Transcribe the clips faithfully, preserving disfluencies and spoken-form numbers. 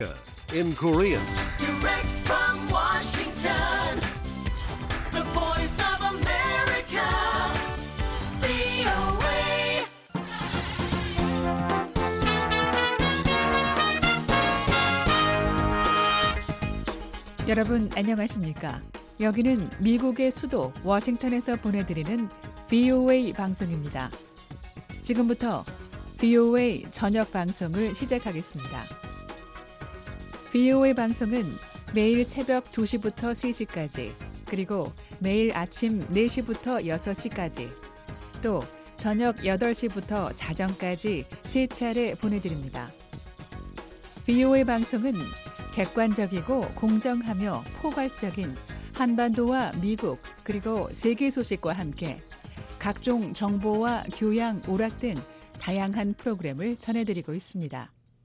in Korean. Direct from Washington, the voice of America, 브이오에이. 여러분 안녕하십니까? 여기는 미국의 수도 워싱턴에서 보내드리는 브이오에이 방송입니다. 지금부터 브이오에이 저녁 방송을 시작하겠습니다. 브이오에이 방송은 매일 새벽 두 시부터 세 시까지, 그리고 매일 아침 네 시부터 여섯 시까지, 또 저녁 여덟 시부터 자정까지 세 차례 보내드립니다. 브이오에이 방송은 객관적이고 공정하며 포괄적인 한반도와 미국 그리고 세계 소식과 함께 각종 정보와 교양, 오락 등 다양한 프로그램을 전해드리고 있습니다.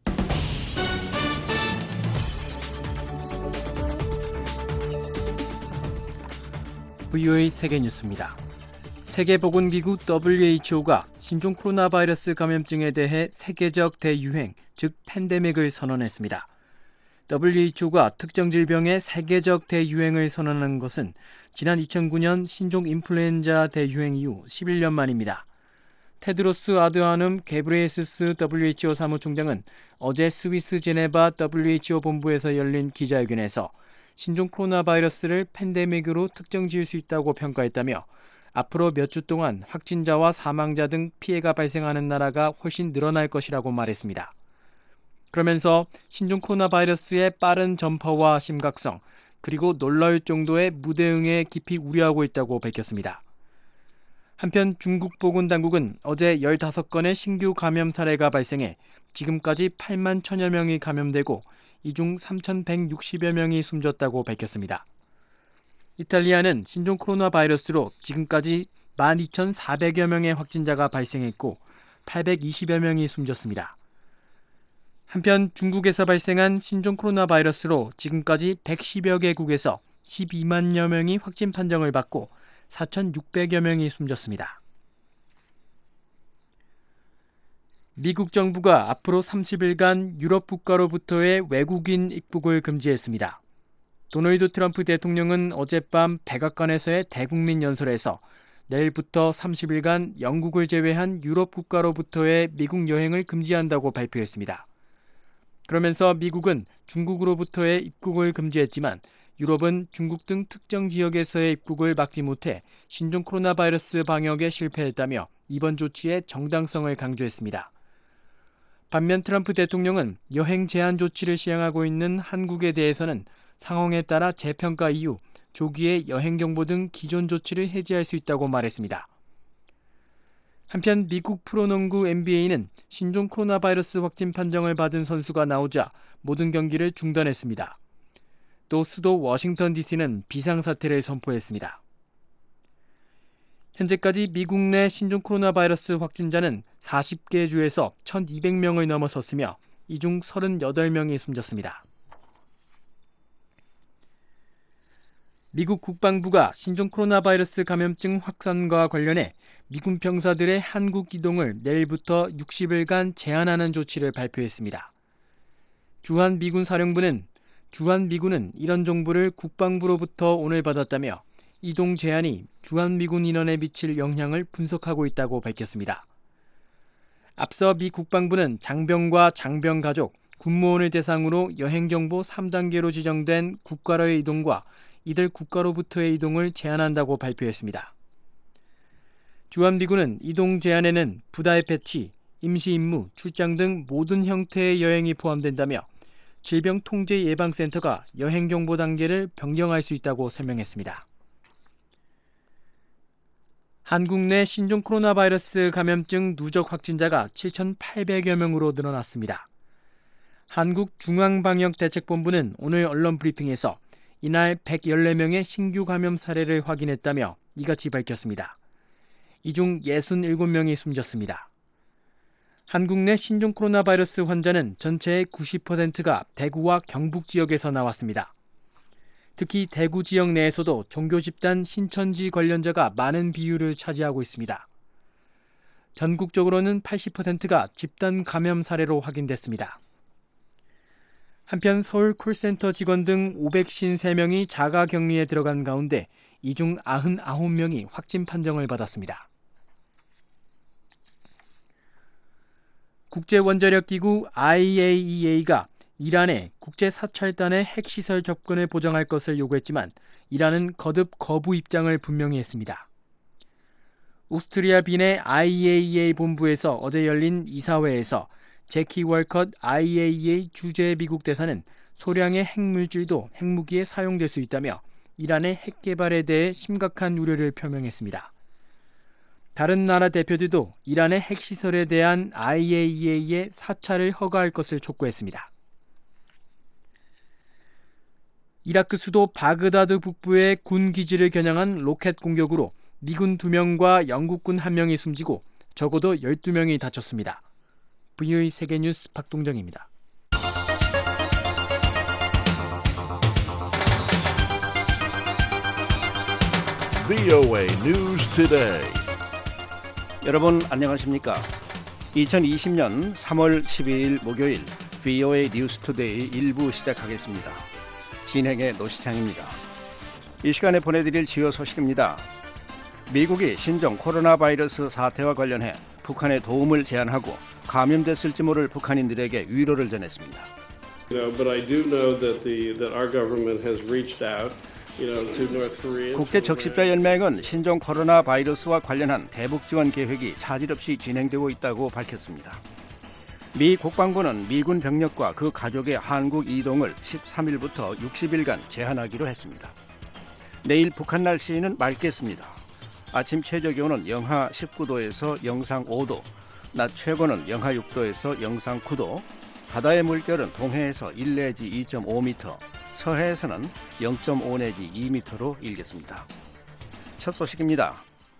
브이오에이 세계뉴스입니다. 세계보건기구 더블유에이치오가 신종 코로나 바이러스 감염증에 대해 세계적 대유행, 즉 팬데믹을 선언했습니다. 더블유에이치오가 특정 질병의 세계적 대유행을 선언한 것은 지난 이천구 년 신종 인플루엔자 대유행 이후 십일 년 만입니다. 테드로스 아드하눔 게브레예수스 더블유에이치오 사무총장은 어제 스위스 제네바 더블유에이치오 본부에서 열린 기자회견에서 신종 코로나 바이러스를 팬데믹으로 특정 지을 수 있다고 평가했다며 앞으로 몇 주 동안 확진자와 사망자 등 피해가 발생하는 나라가 훨씬 늘어날 것이라고 말했습니다. 그러면서 신종 코로나 바이러스의 빠른 전파와 심각성, 그리고 놀라울 정도의 무대응에 깊이 우려하고 있다고 밝혔습니다. 한편 중국 보건당국은 어제 열다섯 건의 신규 감염 사례가 발생해 지금까지 팔만 천여 명이 감염되고 이 중 삼천백육십여 명이 숨졌다고 밝혔습니다. 이탈리아는 신종 코로나 바이러스로 지금까지 만 이천사백여 명의 확진자가 발생했고 팔백이십여 명이 숨졌습니다. 한편 중국에서 발생한 신종 코로나 바이러스로 지금까지 백십여 개국에서 십이만여 명이 확진 판정을 받고 사천육백여 명이 숨졌습니다. 미국 정부가 앞으로 삼십 일간 유럽 국가로부터의 외국인 입국을 금지했습니다. 도널드 트럼프 대통령은 어젯밤 백악관에서의 대국민 연설에서 내일부터 삼십 일간 영국을 제외한 유럽 국가로부터의 미국 여행을 금지한다고 발표했습니다. 그러면서 미국은 중국으로부터의 입국을 금지했지만 유럽은 중국 등 특정 지역에서의 입국을 막지 못해 신종 코로나 바이러스 방역에 실패했다며 이번 조치의 정당성을 강조했습니다. 반면 트럼프 대통령은 여행 제한 조치를 시행하고 있는 한국에 대해서는 상황에 따라 재평가 이후 조기에 여행 정보 등 기존 조치를 해제할 수 있다고 말했습니다. 한편 미국 프로농구 엔비에이는 신종 코로나 바이러스 확진 판정을 받은 선수가 나오자 모든 경기를 중단했습니다. 또 수도 워싱턴 디씨는 비상사태를 선포했습니다. 현재까지 미국 내 신종 코로나 바이러스 확진자는 사십 개 주에서 천이백 명을 넘어섰으며 이 중 삼십팔 명이 숨졌습니다. 미국 국방부가 신종 코로나 바이러스 감염증 확산과 관련해 미군 병사들의 한국 이동을 내일부터 육십 일간 제한하는 조치를 발표했습니다. 주한 미군 사령부는 주한 미군은 이런 정보를 국방부로부터 오늘 받았다며 이동 제한이 주한 미군 인원에 미칠 영향을 분석하고 있다고 밝혔습니다. 앞서 미 국방부는 장병과 장병 가족, 군무원을 대상으로 여행 정보 삼 단계로 지정된 국가로의 이동과 이들 국가로부터의 이동을 제한한다고 발표했습니다. 주한미군은 이동 제한에는 부다의 배치, 임시 임무, 출장 등 모든 형태의 여행이 포함된다며 질병통제예방센터가 여행 정보 단계를 변경할 수 있다고 설명했습니다. 한국 내 신종 코로나 바이러스 감염증 누적 확진자가 칠천팔백여 명으로 늘어났습니다. 한국중앙방역대책본부는 오늘 언론 브리핑에서 이날 백십사 명의 신규 감염 사례를 확인했다며 이같이 밝혔습니다. 이 중 육십칠 명이 숨졌습니다. 한국 내 신종 코로나 바이러스 환자는 전체의 구십 퍼센트가 대구와 경북 지역에서 나왔습니다. 특히 대구 지역 내에서도 종교 집단 신천지 관련자가 많은 비율을 차지하고 있습니다. 전국적으로는 팔십 퍼센트가 집단 감염 사례로 확인됐습니다. 한편 서울 콜센터 직원 등 오백오십삼 명이 자가격리에 들어간 가운데 이 중 구십구 명이 확진 판정을 받았습니다. 국제원자력기구 아이에이이에이가 이란에 국제사찰단의 핵시설 접근을 보장할 것을 요구했지만 이란은 거듭 거부 입장을 분명히 했습니다. 오스트리아 빈의 아이에이이에이 본부에서 어제 열린 이사회에서 제키 월컷 아이에이이에이 주재 미국 대사는 소량의 핵물질도 핵무기에 사용될 수 있다며 이란의 핵 개발에 대해 심각한 우려를 표명했습니다. 다른 나라 대표들도 이란의 핵시설에 대한 아이에이이에이의 사찰을 허가할 것을 촉구했습니다. 이라크 수도 바그다드 북부의 군 기지를 겨냥한 로켓 공격으로 미군 두 명과 영국군 한 명이 숨지고 적어도 열두 명이 다쳤습니다. 브이오에이 세계뉴스 박동정입니다. 브이오에이 News Today. 여러분 안녕하십니까? 이천이십 년 삼월 십이일 목요일 브이오에이 뉴스 투데이 일 부 시작하겠습니다. 진행의 노시창입니다. 이 시간에 보내드릴 주요 소식입니다. 미국이 신종 코로나 바이러스 사태와 관련해 북한의 도움을 제안하고 감염됐을지 모를 북한인들에게 위로를 전했습니다. You know, but I do know that the that our government has reached out, you know, to North Korea. 국제 적십자 연맹은 신종 코로나 바이러스와 관련한 대북 지원 계획이 차질 없이 진행되고 있다고 밝혔습니다. 미 국방부는 미군 병력과 그 가족의 한국 이동을 십삼일부터 육십일간 제한하기로 했습니다. 내일 북한 날씨는 맑겠습니다. 아침 최저 기온은 영하 십구도에서 영상 오도, 낮 최고는 영하 육도에서 영상 구도, 바다의 물결은 동해에서 일 내지 이 점 오 미터, 서해에서는 영 점 오 내지 이 미터로 일겠습니다. 첫 소식입니다.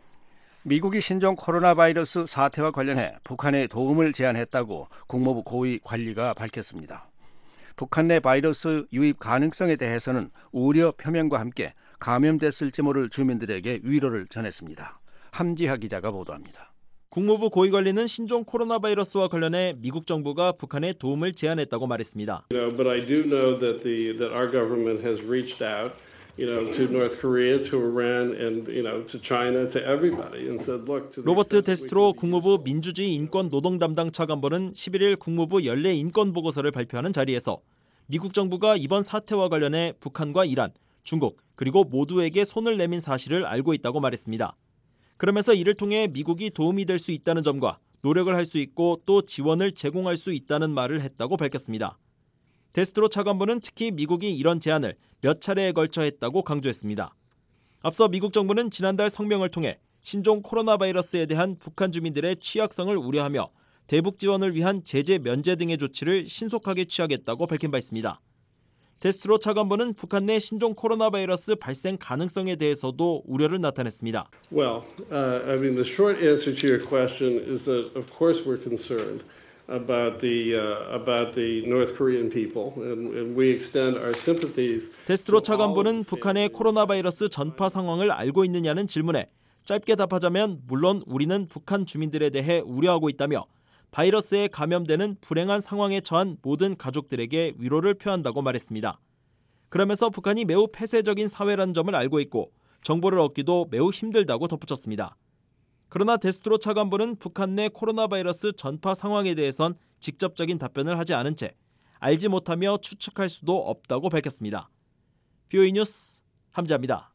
미국이 신종 코로나 바이러스 사태와 관련해 북한에 도움을 제안했다고 국무부 고위 관리가 밝혔습니다. 북한 내 바이러스 유입 가능성에 대해서는 우려 표명과 함께 감염됐을지 모를 주민들에게 위로를 전했습니다. 함지하 기자가 보도합니다. 국무부 고위관리는 신종 코로나 바이러스와 관련해 미국 정부가 북한에 도움을 제안했다고 말했습니다. You know, but I do know that the that our government has reached out, you know, to North Korea, to Iran, and you know, to China, to everybody, and said, look. To the 로버트 extent that we 데스트로 can be 국무부 useful. 민주주의 인권 노동 담당 차관보는 십일일 국무부 연례 인권 보고서를 발표하는 자리에서 미국 정부가 이번 사태와 관련해 북한과 이란, 중국 그리고 모두에게 손을 내민 사실을 알고 있다고 말했습니다. 그러면서 이를 통해 미국이 도움이 될 수 있다는 점과 노력을 할 수 있고 또 지원을 제공할 수 있다는 말을 했다고 밝혔습니다. 데스트로 차관보는 특히 미국이 이런 제안을 몇 차례에 걸쳐 했다고 강조했습니다. 앞서 미국 정부는 지난달 성명을 통해 신종 코로나 바이러스에 대한 북한 주민들의 취약성을 우려하며 대북 지원을 위한 제재 면제 등의 조치를 신속하게 취하겠다고 밝힌 바 있습니다. 데스트로 차관보는 북한 내 신종 코로나 바이러스 발생 가능성에 대해서도 우려를 나타냈습니다. Well, uh, I mean, the short answer to your question is that, of course, we're concerned about the uh, about the North Korean people, and, and we extend our sympathies. 데스트로 to all 차관보는 the 북한의 families. 코로나 바이러스 전파 상황을 알고 있느냐는 질문에 짧게 답하자면 물론 우리는 북한 주민들에 대해 우려하고 있다며 바이러스에 감염되는 불행한 상황에 처한 모든 가족들에게 위로를 표한다고 말했습니다. 그러면서 북한이 매우 폐쇄적인 사회라는 점을 알고 있고 정보를 얻기도 매우 힘들다고 덧붙였습니다. 그러나 데스트로 차관보는 북한 내 코로나 바이러스 전파 상황에 대해선 직접적인 답변을 하지 않은 채 알지 못하며 추측할 수도 없다고 밝혔습니다. 브이오에이 뉴스 함지아입니다.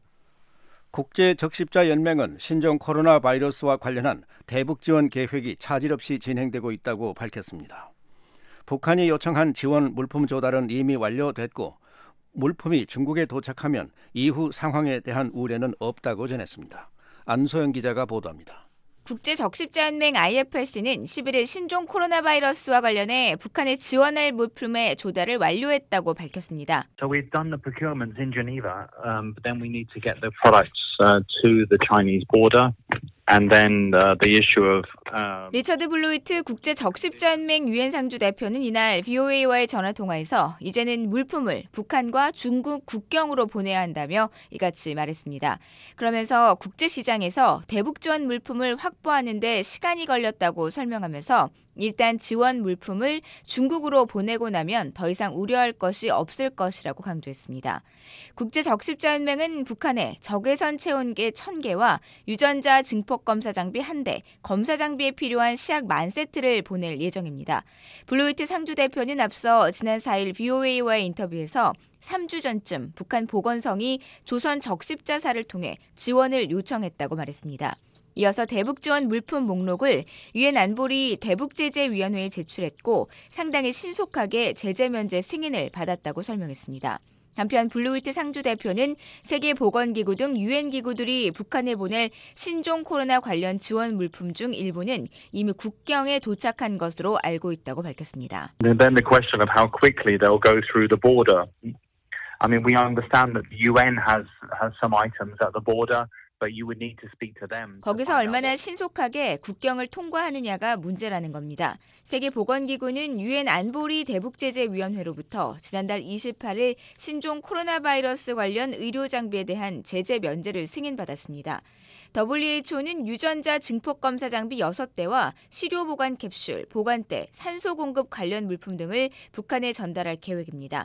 국제 적십자 연맹은 신종 코로나 바이러스와 관련한 대북 지원 계획이 차질 없이 진행되고 있다고 밝혔습니다. 북한이 요청한 지원 물품 조달은 이미 완료됐고 물품이 중국에 도착하면 이후 상황에 대한 우려는 없다고 전했습니다. 안소영 기자가 보도합니다. 국제적십자연맹 아이에프에스는 십일일 신종 코로나 바이러스와 관련해 북한에 지원할 물품의 조달을 완료했다고 밝혔습니다. So we've done the procurement in Geneva, um, but then we need to get the products uh, to the Chinese border, and then uh, the issue of. Uh... 리처드 블루이트 국제적십자연맹 유엔상주 대표는 이날 브이오에이와의 전화 통화에서 이제는 물품을 북한과 중국 국경으로 보내야 한다며 이같이 말했습니다. 그러면서 국제시장에서 대북 지원 물품을 확보하는 데 시간이 걸렸다고 설명하면서 일단 지원 물품을 중국으로 보내고 나면 더 이상 우려할 것이 없을 것이라고 강조했습니다. 국제적십자연맹은 북한에 적외선 체온계 천 개와 유전자 증폭 검사 장비 한 대, 검사 장비에 필요한 시약 만 세트를 보낼 예정입니다. 블루위트 상주 대표는 앞서 지난 사 일 브이오에이와의 인터뷰에서 삼 주 전쯤 북한 보건성이 조선 적십자사를 통해 지원을 요청했다고 말했습니다. 이어서 대북지원 물품 목록을 유엔 안보리 대북제재위원회에 제출했고 상당히 신속하게 제재 면제 승인을 받았다고 설명했습니다. 한편 블루위트 상주 대표는 세계보건기구 등 유엔 기구들이 북한에 보낼 신종 코로나 관련 지원 물품 중 일부는 이미 국경에 도착한 것으로 알고 있다고 밝혔습니다. And then the question of how quickly they'll go through the border. I mean, we understand that the U N has has some items at the border. But you would need to speak to them. 거기서 얼마나 신속하게 국경을 통과하느냐가 문제라는 겁니다. 세계보건기구는 유엔 안보리 대북제재위원회로부터 지난달 이십팔 일 신종 코로나 바이러스 관련 의료 장비에 대한 제재 면제를 승인받았습니다. 더블유에이치오는 유전자 증폭 검사 장비 여섯 대와 시료 보관 캡슐, 보관대, 산소 공급 관련 물품 등을 북한에 전달할 계획입니다.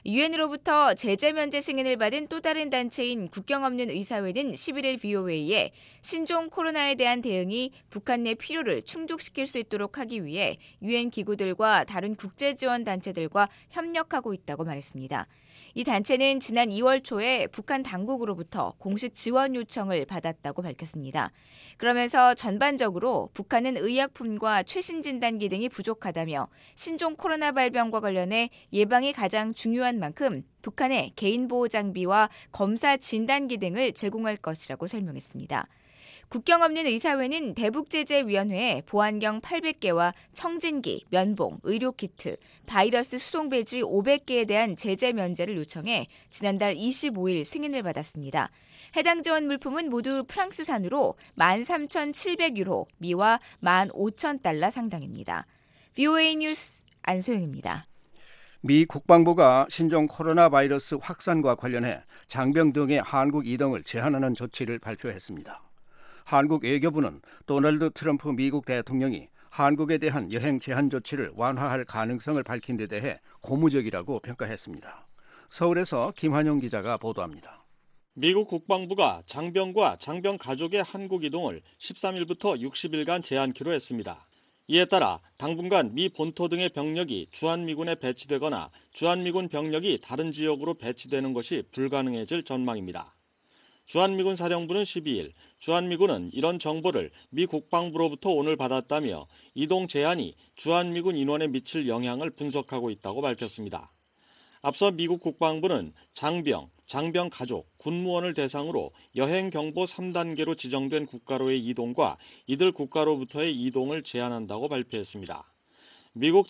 유엔으로부터 제재 면제 승인을 받은 또 다른 단체인 국경 없는 의사회는 십일 일 브이오에이에 신종 코로나에 대한 대응이 북한 내 필요를 충족시킬 수 있도록 하기 위해 유엔 기구들과 다른 국제 지원 단체들과 협력하고 있다고 말했습니다. 이 단체는 지난 이월 초에 북한 당국으로부터 공식 지원 요청을 받았다고 밝혔습니다. 그러면서 전반적으로 북한은 의약품과 최신 진단기 등이 부족하다며 신종 코로나 발병과 관련해 예방이 가장 중요한 만큼 북한에 개인보호 장비와 검사 진단기 등을 제공할 것이라고 설명했습니다. 국경 없는 의사회는 대북제재위원회에 보안경 팔백 개와 청진기, 면봉, 의료키트, 바이러스 수송배지 오백 개에 대한 제재 면제를 요청해 지난달 이십오 일 승인을 받았습니다. 해당 지원 물품은 모두 프랑스산으로 만 삼천칠백 유로, 미화 만 오천 달러 상당입니다. 브이오에이 뉴스 안소영입니다. 미 국방부가 신종 코로나 바이러스 확산과 관련해 장병 등의 한국 이동을 제한하는 조치를 발표했습니다. 한국 외교부는 도널드 트럼프 미국 대통령이 한국에 대한 여행 제한 조치를 완화할 가능성을 밝힌 데 대해 고무적이라고 평가했습니다. 서울에서 김환영 기자가 보도합니다. 미국 국방부가 장병과 장병 가족의 한국 이동을 십삼 일부터 육십 일간 제한키로 했습니다. 이에 따라 당분간 미 본토 등의 병력이 주한미군에 배치되거나 주한미군 병력이 다른 지역으로 배치되는 것이 불가능해질 전망입니다. 주한미군 사령부는 십이 일 주한미군은 이런 정보를 미 국방부로부터 오늘 받았다며 이동 제한이 주한미군 인원에 미칠 영향을 분석하고 있다고 밝혔습니다. 앞서 미국 국방부는 장병, 장병 가족, 군무원을 대상으로 여행 경보 삼 단계로 지정된 국가로의 이동과 이들 국가로부터의 이동을 제한한다고 발표했습니다. 미국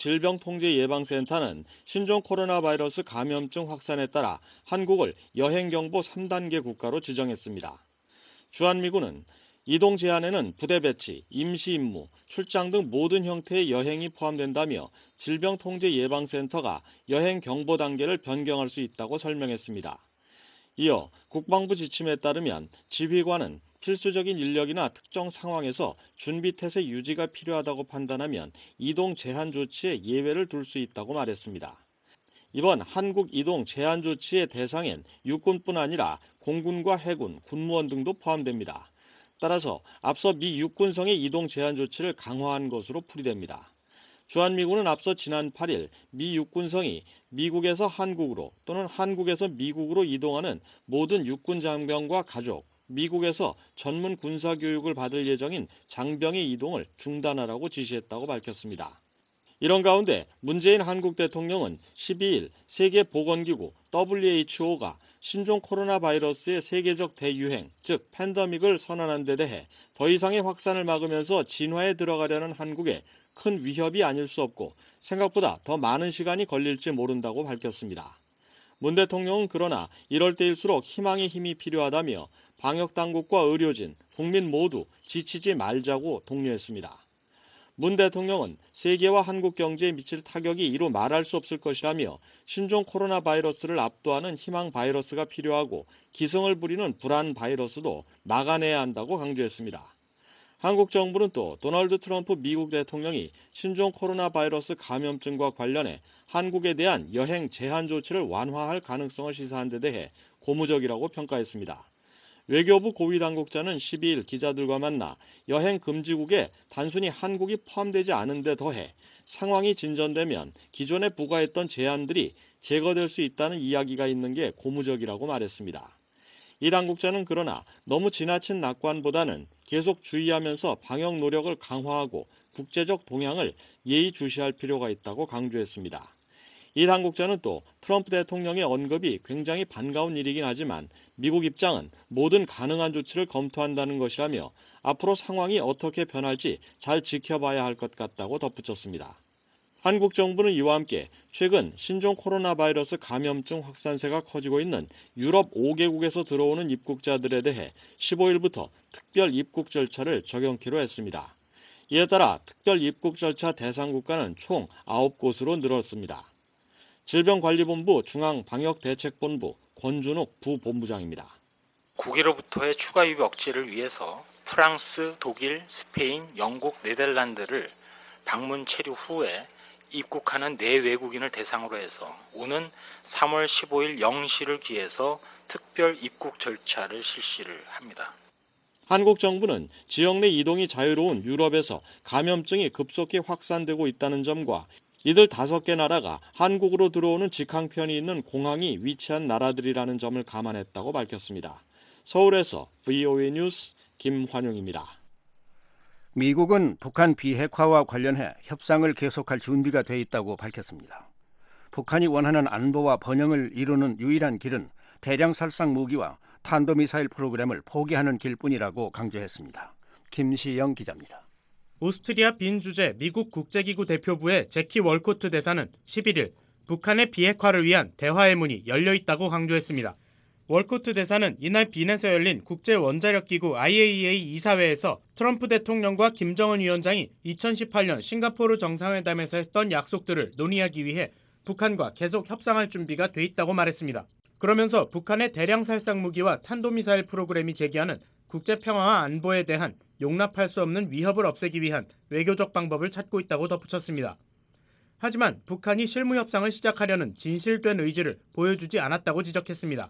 질병통제예방센터는 신종 코로나 바이러스 감염증 확산에 따라 한국을 여행경보 삼 단계 국가로 지정했습니다. 주한미군은 이동 제한에는 부대 배치, 임시 임무, 출장 등 모든 형태의 여행이 포함된다며 질병통제예방센터가 여행 경보 단계를 변경할 수 있다고 설명했습니다. 이어 국방부 지침에 따르면 지휘관은 필수적인 인력이나 특정 상황에서 준비태세 유지가 필요하다고 판단하면 이동 제한 조치에 예외를 둘 수 있다고 말했습니다. 이번 한국 이동 제한 조치의 대상엔 육군뿐 아니라 공군과 해군, 군무원 등도 포함됩니다. 따라서 앞서 미 육군성의 이동 제한 조치를 강화한 것으로 풀이됩니다. 주한미군은 앞서 지난 팔 일 미 육군성이 미국에서 한국으로 또는 한국에서 미국으로 이동하는 모든 육군 장병과 가족, 미국에서 전문 군사교육을 받을 예정인 장병의 이동을 중단하라고 지시했다고 밝혔습니다. 이런 가운데 문재인 한국 대통령은 십이 일 세계보건기구 더블유에이치오가 신종 코로나 바이러스의 세계적 대유행, 즉 팬데믹을 선언한 데 대해 더 이상의 확산을 막으면서 진화에 들어가려는 한국에 큰 위협이 아닐 수 없고 생각보다 더 많은 시간이 걸릴지 모른다고 밝혔습니다. 문 대통령은 그러나 이럴 때일수록 희망의 힘이 필요하다며 방역당국과 의료진, 국민 모두 지치지 말자고 독려했습니다. 문 대통령은 세계와 한국 경제에 미칠 타격이 이루 말할 수 없을 것이라며 신종 코로나 바이러스를 압도하는 희망 바이러스가 필요하고 기승을 부리는 불안 바이러스도 막아내야 한다고 강조했습니다. 한국 정부는 또 도널드 트럼프 미국 대통령이 신종 코로나 바이러스 감염증과 관련해 한국에 대한 여행 제한 조치를 완화할 가능성을 시사한 데 대해 고무적이라고 평가했습니다. 외교부 고위 당국자는 십이 일 기자들과 만나 여행 금지국에 단순히 한국이 포함되지 않은 데 더해 상황이 진전되면 기존에 부과했던 제한들이 제거될 수 있다는 이야기가 있는 게 고무적이라고 말했습니다. 이 당국자는 그러나 너무 지나친 낙관보다는 계속 주의하면서 방역 노력을 강화하고 국제적 동향을 예의주시할 필요가 있다고 강조했습니다. 이 당국자는 또 트럼프 대통령의 언급이 굉장히 반가운 일이긴 하지만 미국 입장은 모든 가능한 조치를 검토한다는 것이라며 앞으로 상황이 어떻게 변할지 잘 지켜봐야 할 것 같다고 덧붙였습니다. 한국 정부는 이와 함께 최근 신종 코로나 바이러스 감염증 확산세가 커지고 있는 유럽 오 개국에서 들어오는 입국자들에 대해 십오 일부터 특별 입국 절차를 적용키로 했습니다. 이에 따라 특별 입국 절차 대상 국가는 총 아홉 곳으로 늘었습니다. 질병관리본부 중앙방역대책본부 권준욱 부본부장입니다. 국외로부터의 추가 유입 억제를 위해서 프랑스, 독일, 스페인, 영국, 네덜란드를 방문 체류 후에 입국하는 내외국인을 대상으로 해서 오는 삼월 십오일 영 시를 기해서 특별 입국 절차를 실시를 합니다. 한국 정부는 지역 내 이동이 자유로운 유럽에서 감염증이 급속히 확산되고 있다는 점과 이들 다섯 개 나라가 한국으로 들어오는 직항편이 있는 공항이 위치한 나라들이라는 점을 감안했다고 밝혔습니다. 서울에서 브이오에이 뉴스 김환용입니다. 미국은 북한 비핵화와 관련해 협상을 계속할 준비가 돼 있다고 밝혔습니다. 북한이 원하는 안보와 번영을 이루는 유일한 길은 대량 살상 무기와 탄도미사일 프로그램을 포기하는 길뿐이라고 강조했습니다. 김시영 기자입니다. 오스트리아 빈 주재 미국 국제기구 대표부의 제키 월코트 대사는 십일 일 북한의 비핵화를 위한 대화의 문이 열려 있다고 강조했습니다. 월코트 대사는 이날 빈에서 열린 국제원자력기구 아이에이이에이 이사회에서 트럼프 대통령과 김정은 위원장이 이천십팔 년 싱가포르 정상회담에서 했던 약속들을 논의하기 위해 북한과 계속 협상할 준비가 돼 있다고 말했습니다. 그러면서 북한의 대량 살상 무기와 탄도미사일 프로그램이 제기하는 국제평화와 안보에 대한 용납할 수 없는 위협을 없애기 위한 외교적 방법을 찾고 있다고 덧붙였습니다. 하지만 북한이 실무 협상을 시작하려는 진실된 의지를 보여주지 않았다고 지적했습니다.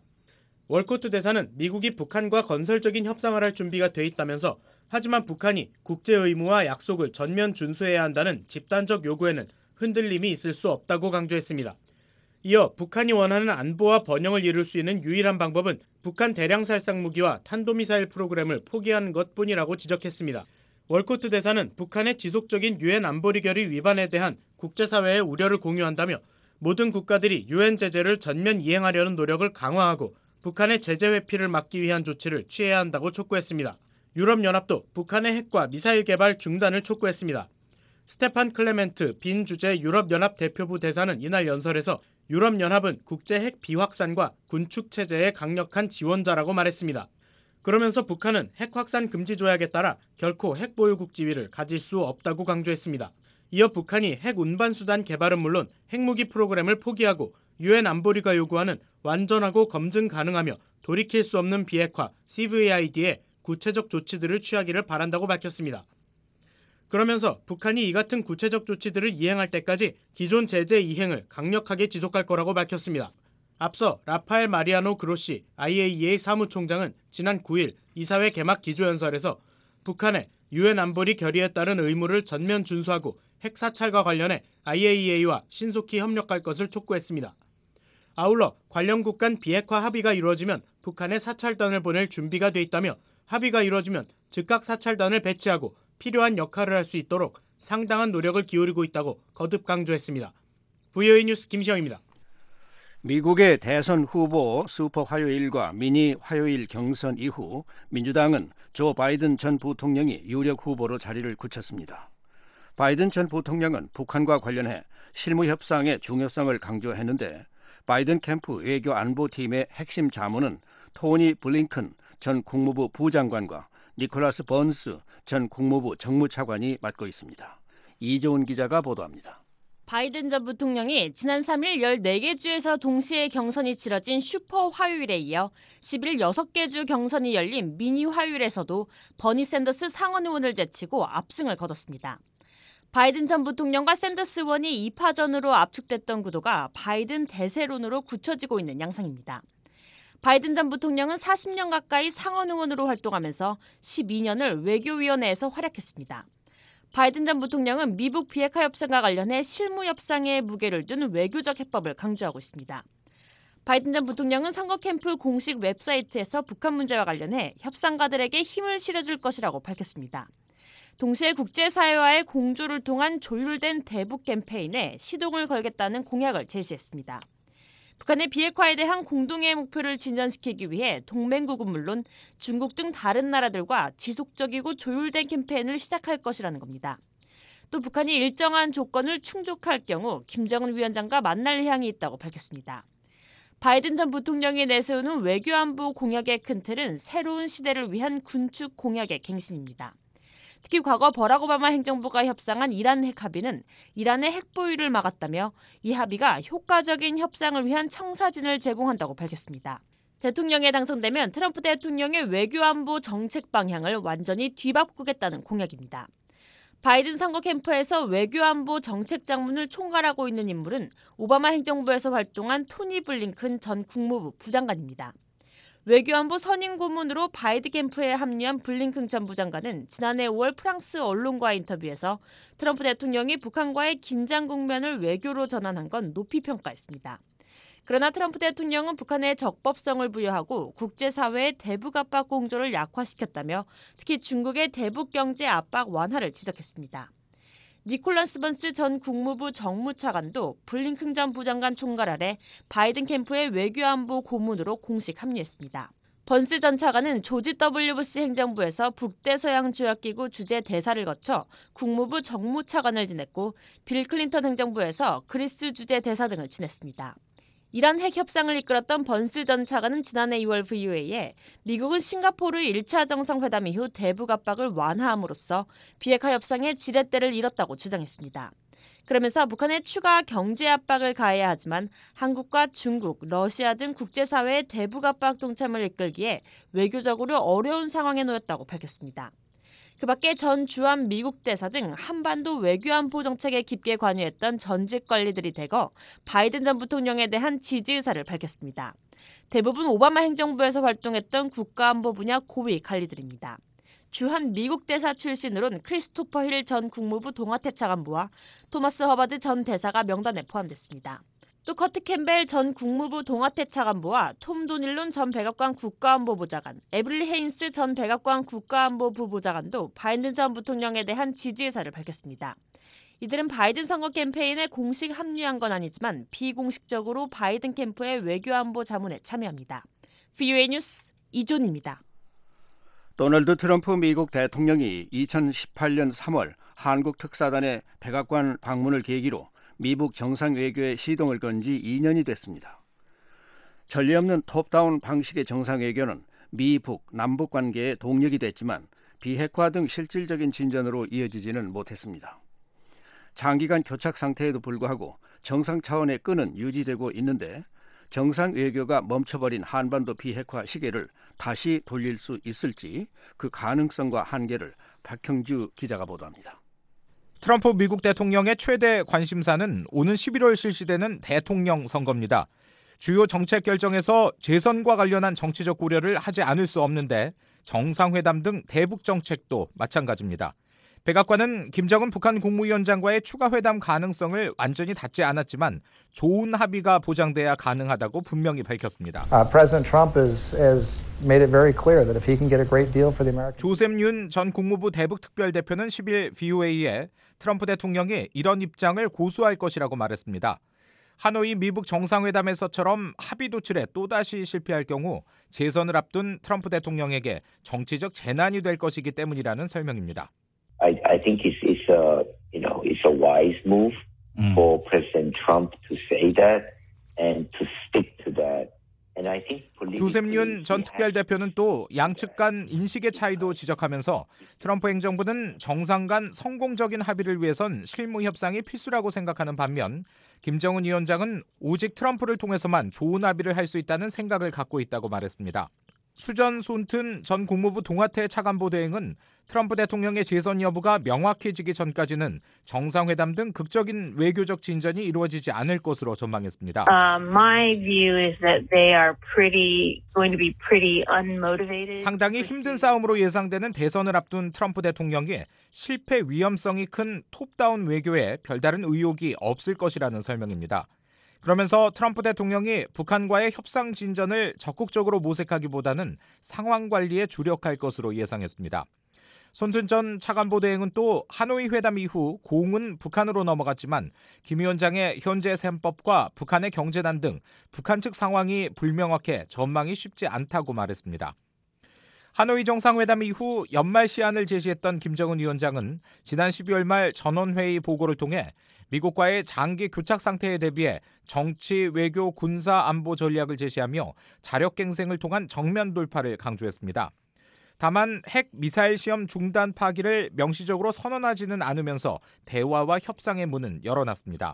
월코트 대사는 미국이 북한과 건설적인 협상을 할 준비가 돼 있다면서 하지만 북한이 국제 의무와 약속을 전면 준수해야 한다는 집단적 요구에는 흔들림이 있을 수 없다고 강조했습니다. 이어 북한이 원하는 안보와 번영을 이룰 수 있는 유일한 방법은 북한 대량 살상 무기와 탄도미사일 프로그램을 포기하는 것뿐이라고 지적했습니다. 월코트 대사는 북한의 지속적인 유엔 안보리 결의 위반에 대한 국제사회의 우려를 공유한다며 모든 국가들이 유엔 제재를 전면 이행하려는 노력을 강화하고 북한의 제재 회피를 막기 위한 조치를 취해야 한다고 촉구했습니다. 유럽연합도 북한의 핵과 미사일 개발 중단을 촉구했습니다. 스테판 클레멘트 빈 주재 유럽연합 대표부 대사는 이날 연설에서 유럽연합은 국제 핵 비확산과 군축 체제의 강력한 지원자라고 말했습니다. 그러면서 북한은 핵 확산 금지 조약에 따라 결코 핵 보유국 지위를 가질 수 없다고 강조했습니다. 이어 북한이 핵 운반 수단 개발은 물론 핵무기 프로그램을 포기하고 유엔 안보리가 요구하는 완전하고 검증 가능하며 돌이킬 수 없는 비핵화 씨브이아이디에 구체적 조치들을 취하기를 바란다고 밝혔습니다. 그러면서 북한이 이 같은 구체적 조치들을 이행할 때까지 기존 제재 이행을 강력하게 지속할 거라고 밝혔습니다. 앞서 라파엘 마리아노 그로시 아이에이이에이 사무총장은 지난 구 일 이사회 개막 기조연설에서 북한의 유엔 안보리 결의에 따른 의무를 전면 준수하고 핵 사찰과 관련해 아이에이이에이와 신속히 협력할 것을 촉구했습니다. 아울러 관련국 간 비핵화 합의가 이루어지면 북한에 사찰단을 보낼 준비가 돼 있다며 합의가 이루어지면 즉각 사찰단을 배치하고 필요한 역할을 할 수 있도록 상당한 노력을 기울이고 있다고 거듭 강조했습니다. 브이오에이 뉴스 김시영입니다. 미국의 대선 후보 슈퍼 화요일과 미니 화요일 경선 이후 민주당은 조 바이든 전 부통령이 유력 후보로 자리를 굳혔습니다. 바이든 전 부통령은 북한과 관련해 실무 협상의 중요성을 강조했는데 바이든 캠프 외교 안보팀의 핵심 자문은 토니 블링컨 전 국무부 부장관과 니콜라스 번스 전 국무부 정무차관이 맡고 있습니다. 이조은 기자가 보도합니다. 바이든 전 부통령이 지난 삼 일 열네 개 주에서 동시에 경선이 치러진 슈퍼 화요일에 이어 십 일 여섯 개 주 경선이 열린 미니 화요일에서도 버니 샌더스 상원 의원을 제치고 압승을 거뒀습니다. 바이든 전 부통령과 샌더스 의원이 이 파전으로 압축됐던 구도가 바이든 대세론으로 굳혀지고 있는 양상입니다. 바이든 전 부통령은 사십 년 가까이 상원 의원으로 활동하면서 십이 년을 외교위원회에서 활약했습니다. 바이든 전 부통령은 미북 비핵화 협상과 관련해 실무 협상에 무게를 둔 외교적 해법을 강조하고 있습니다. 바이든 전 부통령은 선거 캠프 공식 웹사이트에서 북한 문제와 관련해 협상가들에게 힘을 실어줄 것이라고 밝혔습니다. 동시에 국제사회와의 공조를 통한 조율된 대북 캠페인에 시동을 걸겠다는 공약을 제시했습니다. 북한의 비핵화에 대한 공동의 목표를 진전시키기 위해 동맹국은 물론 중국 등 다른 나라들과 지속적이고 조율된 캠페인을 시작할 것이라는 겁니다. 또 북한이 일정한 조건을 충족할 경우 김정은 위원장과 만날 의향이 있다고 밝혔습니다. 바이든 전 부통령이 내세우는 외교안보 공약의 큰 틀은 새로운 시대를 위한 군축 공약의 갱신입니다. 특히 과거 버락 오바마 행정부가 협상한 이란 핵 합의는 이란의 핵 보유를 막았다며 이 합의가 효과적인 협상을 위한 청사진을 제공한다고 밝혔습니다. 대통령에 당선되면 트럼프 대통령의 외교안보 정책 방향을 완전히 뒤바꾸겠다는 공약입니다. 바이든 선거 캠프에서 외교안보 정책 장문을 총괄하고 있는 인물은 오바마 행정부에서 활동한 토니 블링컨 전 국무부 부장관입니다. 외교안보 선임 고문으로 바이든 캠프에 합류한 블링컨 전 부장관은 지난해 오월 프랑스 언론과 인터뷰에서 트럼프 대통령이 북한과의 긴장 국면을 외교로 전환한 건 높이 평가했습니다. 그러나 트럼프 대통령은 북한에 적법성을 부여하고 국제사회의 대북 압박 공조를 약화시켰다며 특히 중국의 대북 경제 압박 완화를 지적했습니다. 니콜라스 번스 전 국무부 정무차관도 블링컨 전 부장관 총괄 아래 바이든 캠프의 외교안보 고문으로 공식 합류했습니다. 번스 전 차관은 조지 더블유 부시 행정부에서 북대서양조약기구 주재 대사를 거쳐 국무부 정무차관을 지냈고 빌 클린턴 행정부에서 그리스 주재 대사 등을 지냈습니다. 이란 핵 협상을 이끌었던 번스 전 차관은 지난해 이월 브이오에이에 미국은 싱가포르 일 차 정상회담 이후 대북 압박을 완화함으로써 비핵화 협상의 지렛대를 잃었다고 주장했습니다. 그러면서 북한에 추가 경제 압박을 가해야 하지만 한국과 중국, 러시아 등 국제사회의 대북 압박 동참을 이끌기에 외교적으로 어려운 상황에 놓였다고 밝혔습니다. 그 밖에 전 주한 미국 대사 등 한반도 외교안보 정책에 깊게 관여했던 전직 관리들이 대거 바이든 전 부통령에 대한 지지 의사를 밝혔습니다. 대부분 오바마 행정부에서 활동했던 국가안보 분야 고위 관리들입니다. 주한 미국 대사 출신으론 크리스토퍼 힐 전 국무부 동아태 차관보와 토마스 허바드 전 대사가 명단에 포함됐습니다. 또 커트 캠벨 전 국무부 동아태 차관보와 톰 도닐론 전 백악관 국가안보보좌관, 에블리 헤인스 전 백악관 국가안보부보좌관도 바이든 전 부통령에 대한 지지 의사를 밝혔습니다. 이들은 바이든 선거 캠페인에 공식 합류한 건 아니지만 비공식적으로 바이든 캠프의 외교안보 자문에 참여합니다. 브이오에이 뉴스 이존입니다. 도널드 트럼프 미국 대통령이 이천십팔 년 삼월 한국 특사단의 백악관 방문을 계기로 미북 정상외교에 시동을 건 지 이 년이 됐습니다. 전례 없는 톱다운 방식의 정상외교는 미북, 남북 관계의 동력이 됐지만 비핵화 등 실질적인 진전으로 이어지지는 못했습니다. 장기간 교착 상태에도 불구하고 정상 차원의 끈은 유지되고 있는데 정상외교가 멈춰버린 한반도 비핵화 시계를 다시 돌릴 수 있을지 그 가능성과 한계를 박형주 기자가 보도합니다. 트럼프 미국 대통령의 최대 관심사는 오는 십일월 실시되는 대통령 선거입니다. 주요 정책 결정에서 재선과 관련한 정치적 고려를 하지 않을 수 없는데 정상회담 등 대북 정책도 마찬가지입니다. 백악관은 김정은 북한 국무위원장과의 추가 회담 가능성을 완전히 닫지 않았지만 좋은 합의가 보장돼야 가능하다고 분명히 밝혔습니다. Uh, President Trump has, has made it very clear that if he can get a great deal for the American 조셉 윤 전 국무부 대북 특별대표는 십 일 브이오에이에 트럼프 대통령이 이런 입장을 고수할 것이라고 말했습니다. 하노이 미북 정상회담에서처럼 합의 도출에 또다시 실패할 경우 재선을 앞둔 트럼프 대통령에게 정치적 재난이 될 것이기 때문이라는 설명입니다. I, I think it's, it's a, you know, it's a wise move mm. for President Trump to say that and to stick to that. And I think 조셉 윤 전 특별대표는 또 양측 간 인식의 차이도 지적하면서 트럼프 행정부는 정상 간 성공적인 합의를 위해선 실무 협상이 필수라고 생각하는 반면 김정은 위원장은 오직 트럼프를 통해서만 좋은 합의를 할 수 있다는 생각을 갖고 있다고 말했습니다. 수전 손튼 전 국무부 동아태 차관보 대행은 트럼프 대통령의 재선 여부가 명확해지기 전까지는 정상회담 등 극적인 외교적 진전이 이루어지지 않을 것으로 전망했습니다. Uh, my view is that they are pretty going to be pretty unmotivated. 상당히 힘든 싸움으로 예상되는 대선을 앞둔 트럼프 대통령이 실패 위험성이 큰 톱다운 외교에 별다른 의욕이 없을 것이라는 설명입니다. 그러면서 트럼프 대통령이 북한과의 협상 진전을 적극적으로 모색하기보다는 상황 관리에 주력할 것으로 예상했습니다. 손튼 전 차관보 대행은 또 하노이 회담 이후 공은 북한으로 넘어갔지만 김 위원장의 현재 셈법과 북한의 경제난 등 북한 측 상황이 불명확해 전망이 쉽지 않다고 말했습니다. 하노이 정상회담 이후 연말 시한을 제시했던 김정은 위원장은 지난 십이월 말 전원회의 보고를 통해 미국과의 장기 교착 상태에 대비해 정치, 외교, 군사, 안보 전략을 제시하며 자력갱생을 통한 정면 돌파를 강조했습니다. 다만 핵 미사일 시험 중단 파기를 명시적으로 선언하지는 않으면서 대화와 협상의 문은 열어놨습니다.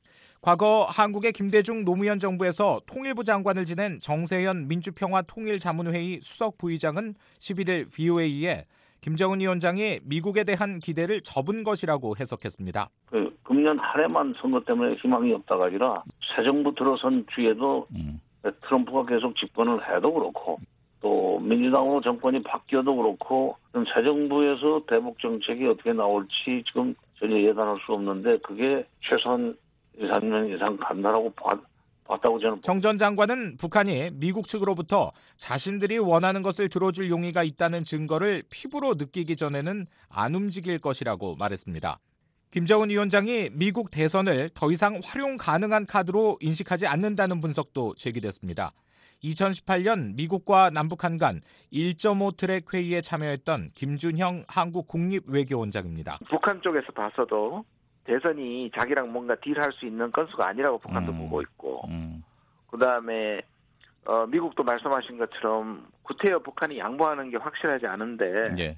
과거 한국의 김대중 노무현 정부에서 통일부 장관을 지낸 정세현 민주평화통일자문회의 수석 부의장은 십일일 브이오에이에 김정은 위원장이 미국에 대한 기대를 접은 것이라고 해석했습니다. 그 금년 한 해만 선거 때문에 희망이 없다가 아니라 새 정부 들어선 뒤에도 음. 트럼프가 계속 집권을 해도 그렇고 또 민주당으로 정권이 바뀌어도 그렇고 새 정부에서 대북 정책이 어떻게 나올지 지금 전혀 예단할 수 없는데 그게 최소한 이, 삼 년 이상 간다라고 봤, 봤다고 저는. 정 전 장관은 북한이 미국 측으로부터 자신들이 원하는 것을 들어줄 용의가 있다는 증거를 피부로 느끼기 전에는 안 움직일 것이라고 말했습니다. 김정은 위원장이 미국 대선을 더 이상 활용 가능한 카드로 인식하지 않는다는 분석도 제기됐습니다. 이천십팔 년 미국과 남북한 간 일 점 오 트랙 회의에 참여했던 김준형 한국 국립외교원장입니다. 북한 쪽에서 봐서도 대선이 자기랑 뭔가 딜할 수 있는 건수가 아니라고 북한도 음. 보고 있고 음. 그다음에 어, 미국도 말씀하신 것처럼 구태여 북한이 양보하는 게 확실하지 않은데 예.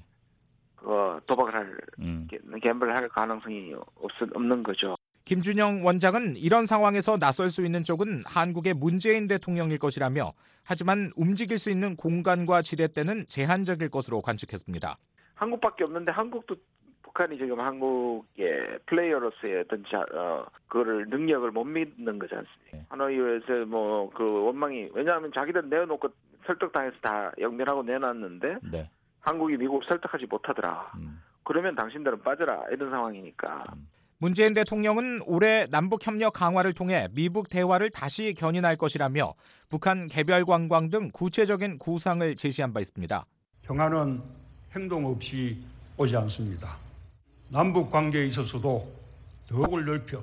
어, 도박을 할, 음. 갬블을 할 가능성이 없, 없는 거죠. 김준영 원장은 이런 상황에서 나설 수 있는 쪽은 한국의 문재인 대통령일 것이라며 하지만 움직일 수 있는 공간과 지렛대는 제한적일 것으로 관측했습니다. 한국밖에 없는데 한국도 북한이 지금 한국의 플레이어로서의 어떤 자, 어, 그거를 능력을 못 믿는 거지 않습니까? 네. 하노이에서 뭐 그 원망이 왜냐하면 자기들 내어놓고 설득당해서 다 영면하고 내놨는데 네. 한국이 미국을 설득하지 못하더라. 음. 그러면 당신들은 빠져라 이런 상황이니까. 음. 문재인 대통령은 올해 남북협력 강화를 통해 미북 대화를 다시 견인할 것이라며 북한 개별 관광 등 구체적인 구상을 제시한 바 있습니다. 평화는 행동 없이 오지 않습니다. 남북 관계에 있어서도 더욱을 넓혀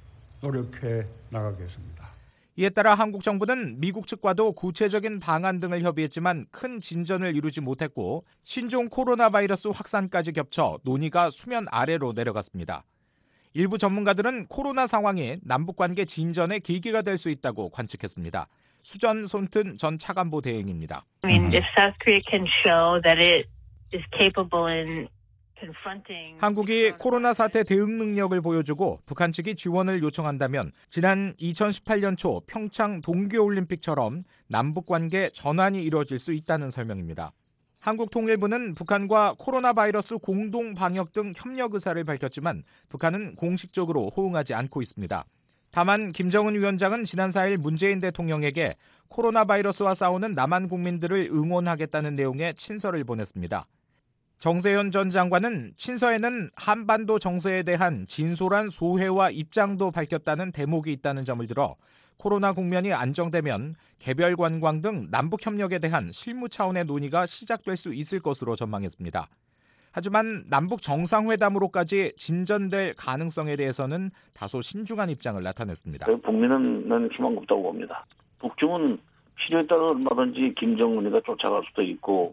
노력해 나가겠습니다. 이에 따라 한국 정부는 미국 측과도 구체적인 방안 등을 협의했지만 큰 진전을 이루지 못했고 신종 코로나 바이러스 확산까지 겹쳐 논의가 수면 아래로 내려갔습니다. 일부 전문가들은 코로나 상황이 남북관계 진전의 계기가 될 수 있다고 관측했습니다. 수전 손튼 전 차관보 대행입니다. I mean, if South Korea can show that it is capable in confronting 한국이 코로나 사태 대응 능력을 보여주고 북한 측이 지원을 요청한다면 지난 이천십팔 년 초 평창 동계올림픽처럼 남북관계 전환이 이루어질 수 있다는 설명입니다. 한국통일부는 북한과 코로나 바이러스 공동 방역 등 협력 의사를 밝혔지만 북한은 공식적으로 호응하지 않고 있습니다. 다만 김정은 위원장은 지난 사일 문재인 대통령에게 코로나 바이러스와 싸우는 남한 국민들을 응원하겠다는 내용의 친서를 보냈습니다. 정세현 전 장관은 친서에는 한반도 정세에 대한 진솔한 소회와 입장도 밝혔다는 대목이 있다는 점을 들어 코로나 국면이 안정되면 개별 관광 등 남북 협력에 대한 실무 차원의 논의가 시작될 수 있을 것으로 전망했습니다. 하지만 남북 정상회담으로까지 진전될 가능성에 대해서는 다소 신중한 입장을 나타냈습니다. 북미는 희망 없다고 봅니다. 북중은 필요에 따라 얼마든지 김정은이가 쫓아갈 수도 있고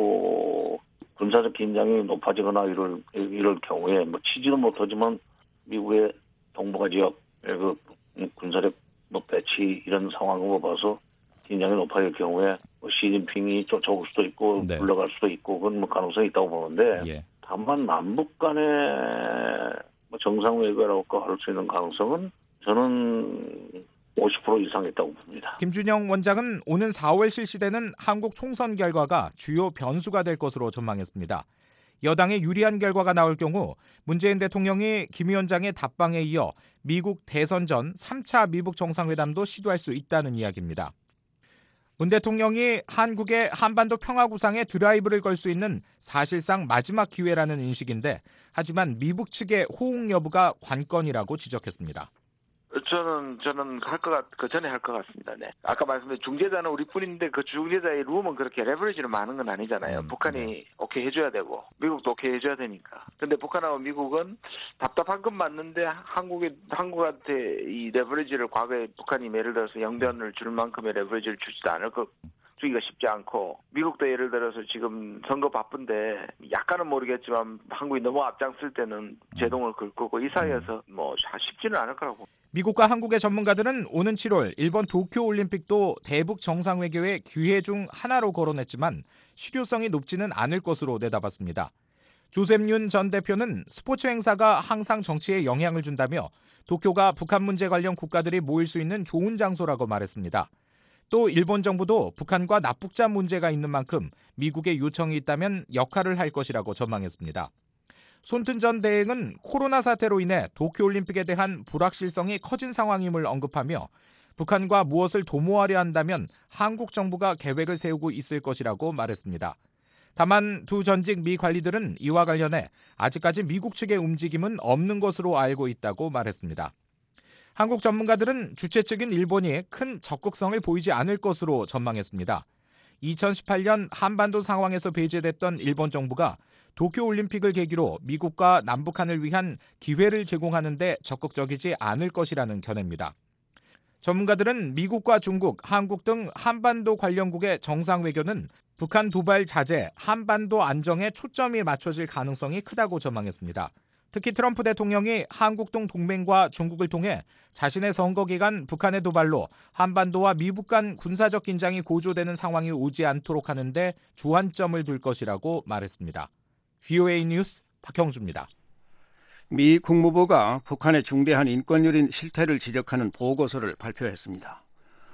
또 군사적 긴장이 높아지거나 이럴, 이럴 경우에 뭐 치지는 못하지만 미국의 동북아 지역의 그 군사력 뭐 배치 이런 상황으로 봐서 긴장이 높아질 경우에 시진핑이 쫓아올 수도 있고 네. 불러갈 수도 있고 그건 뭐 가능성이 있다고 보는데 예. 다만 남북 간의 뭐 정상회담이라고 할 수 있는 가능성은 저는 오십 퍼센트 이상 있다고 봅니다. 김준영 원장은 오는 사월 실시되는 한국 총선 결과가 주요 변수가 될 것으로 전망했습니다. 여당에 유리한 결과가 나올 경우 문재인 대통령이 김 위원장의 답방에 이어 미국 대선 전 삼 차 미북 정상회담도 시도할 수 있다는 이야기입니다. 문 대통령이 한국의 한반도 평화 구상에 드라이브를 걸 수 있는 사실상 마지막 기회라는 인식인데 하지만 미북 측의 호응 여부가 관건이라고 지적했습니다. 저는 저는 할 것 같, 그 전에 할 것 같습니다. 네. 아까 말씀드린 중재자는 우리뿐인데 그 중재자의 룸은 그렇게 레버리지는 많은 건 아니잖아요. 음, 북한이 네. 오케이 해줘야 되고 미국도 오케이 해줘야 되니까. 근데 북한하고 미국은 답답한 건 맞는데 한국에 한국한테 이 레버리지를 과거에 북한이 예를 들어서 영변을 줄 만큼의 레버리지를 주지도 않을 것. 주기가 쉽지 않고 미국도 예를 들어서 지금 선거 바쁜데 약간은 모르겠지만 한국이 너무 앞장쓸 때는 제동을 걸 거고 이 사이에서 뭐 쉽지는 않을 거라고. 미국과 한국의 전문가들은 오는 칠월 일본 도쿄올림픽도 대북 정상외교의 기회 중 하나로 거론했지만 실효성이 높지는 않을 것으로 내다봤습니다. 조셉 윤 전 대표는 스포츠 행사가 항상 정치에 영향을 준다며 도쿄가 북한 문제 관련 국가들이 모일 수 있는 좋은 장소라고 말했습니다. 또 일본 정부도 북한과 납북자 문제가 있는 만큼 미국의 요청이 있다면 역할을 할 것이라고 전망했습니다. 손튼 전 대행은 코로나 사태로 인해 도쿄올림픽에 대한 불확실성이 커진 상황임을 언급하며 북한과 무엇을 도모하려 한다면 한국 정부가 계획을 세우고 있을 것이라고 말했습니다. 다만 두 전직 미 관리들은 이와 관련해 아직까지 미국 측의 움직임은 없는 것으로 알고 있다고 말했습니다. 한국 전문가들은 주최 측인 일본이 큰 적극성을 보이지 않을 것으로 전망했습니다. 이천십팔 년 한반도 상황에서 배제됐던 일본 정부가 도쿄올림픽을 계기로 미국과 남북한을 위한 기회를 제공하는 데 적극적이지 않을 것이라는 견해입니다. 전문가들은 미국과 중국, 한국 등 한반도 관련국의 정상외교는 북한 도발 자제, 한반도 안정에 초점이 맞춰질 가능성이 크다고 전망했습니다. 특히 트럼프 대통령이 한국 등 동맹과 중국을 통해 자신의 선거 기간 북한의 도발로 한반도와 미북 간 군사적 긴장이 고조되는 상황이 오지 않도록 하는 데 주안점을 둘 것이라고 말했습니다. 브이오에이 뉴스 박형주입니다. 미 국무부가 북한의 중대한 인권유린 실태를 지적하는 보고서를 발표했습니다.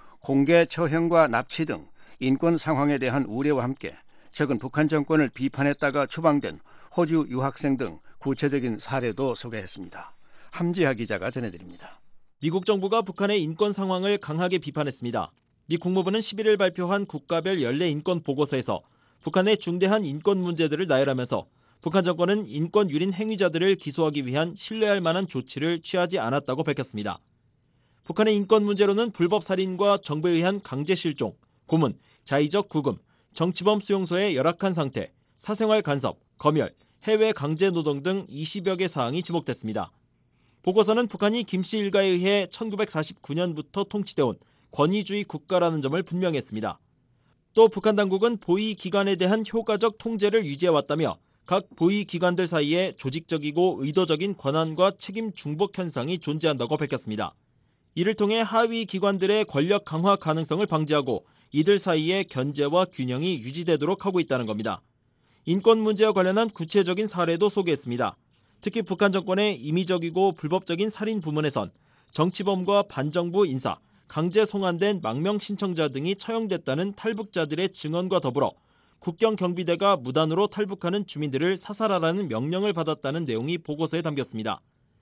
공개 처형과 납치 등 인권 상황에 대한 우려와 함께 최근 북한 정권을 비판했다가 추방된 호주 유학생 등 구체적인 사례도 소개했습니다. 함지하 기자가 전해드립니다. 미국 정부가 북한의 인권 상황을 강하게 비판했습니다. 미 국무부는 십일 일 발표한 국가별 연례 인권 보고서에서 북한의 중대한 인권 문제들을 나열하면서 북한 정권은 인권 유린 행위자들을 기소하기 위한 신뢰할 만한 조치를 취하지 않았다고 밝혔습니다. 북한의 인권 문제로는 불법 살인과 정부에 의한 강제 실종, 고문, 자의적 구금, 정치범 수용소의 열악한 상태, 사생활 간섭, 검열, 해외 강제 노동 등 이십여 개 사항이 지목됐습니다. 보고서는 북한이 김씨 일가에 의해 천구백사십구 년부터 통치돼온 권위주의 국가라는 점을 분명히 했습니다. 또 북한 당국은 보위 기관에 대한 효과적 통제를 유지해왔다며 각 보위 기관들 사이에 조직적이고 의도적인 권한과 책임 중복 현상이 존재한다고 밝혔습니다. 이를 통해 하위 기관들의 권력 강화 가능성을 방지하고 이들 사이의 견제와 균형이 유지되도록 하고 있다는 겁니다. 인권 문제와 관련한 구체적인 사례도 소개했습니다. 특히 북한 정권의 임의적이고 불법적인 살인 부문에선 정치범과 반정부 인사, 강제 송환된 망명 신청자 등이 처형됐다는 탈북자들의 증언과 더불어 국경 경비대가 무단으로 탈북하는 주민들을 사살하라는 명령을 받았다는 내용이 보고서에 담겼습니다.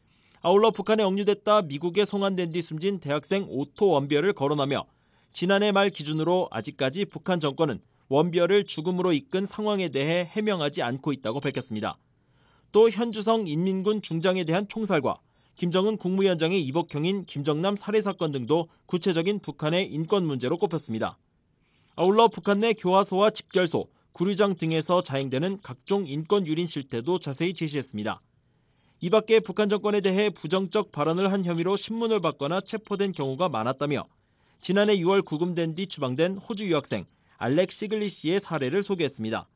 아울러 북한에 억류됐다 미국에 송환된 뒤 숨진 대학생 오토 원별을 거론하며 지난해 말 기준으로 아직까지 북한 정권은 원별을 죽음으로 이끈 상황에 대해 해명하지 않고 있다고 밝혔습니다. 또 현주성 인민군 중장에 대한 총살과 김정은 국무위원장의 이복형인 김정남 살해 사건 등도 구체적인 북한의 인권 문제로 꼽혔습니다. 아울러 북한 내 교화소와 집결소, 구류장 등에서 자행되는 각종 인권 유린 실태도 자세히 제시했습니다. 이 밖에 북한 정권에 대해 부정적 발언을 한 혐의로 신문을 받거나 체포된 경우가 많았다며 지난해 유월 구금된 뒤 추방된 호주 유학생 알렉 시글리 씨의 사례를 소개했습니다.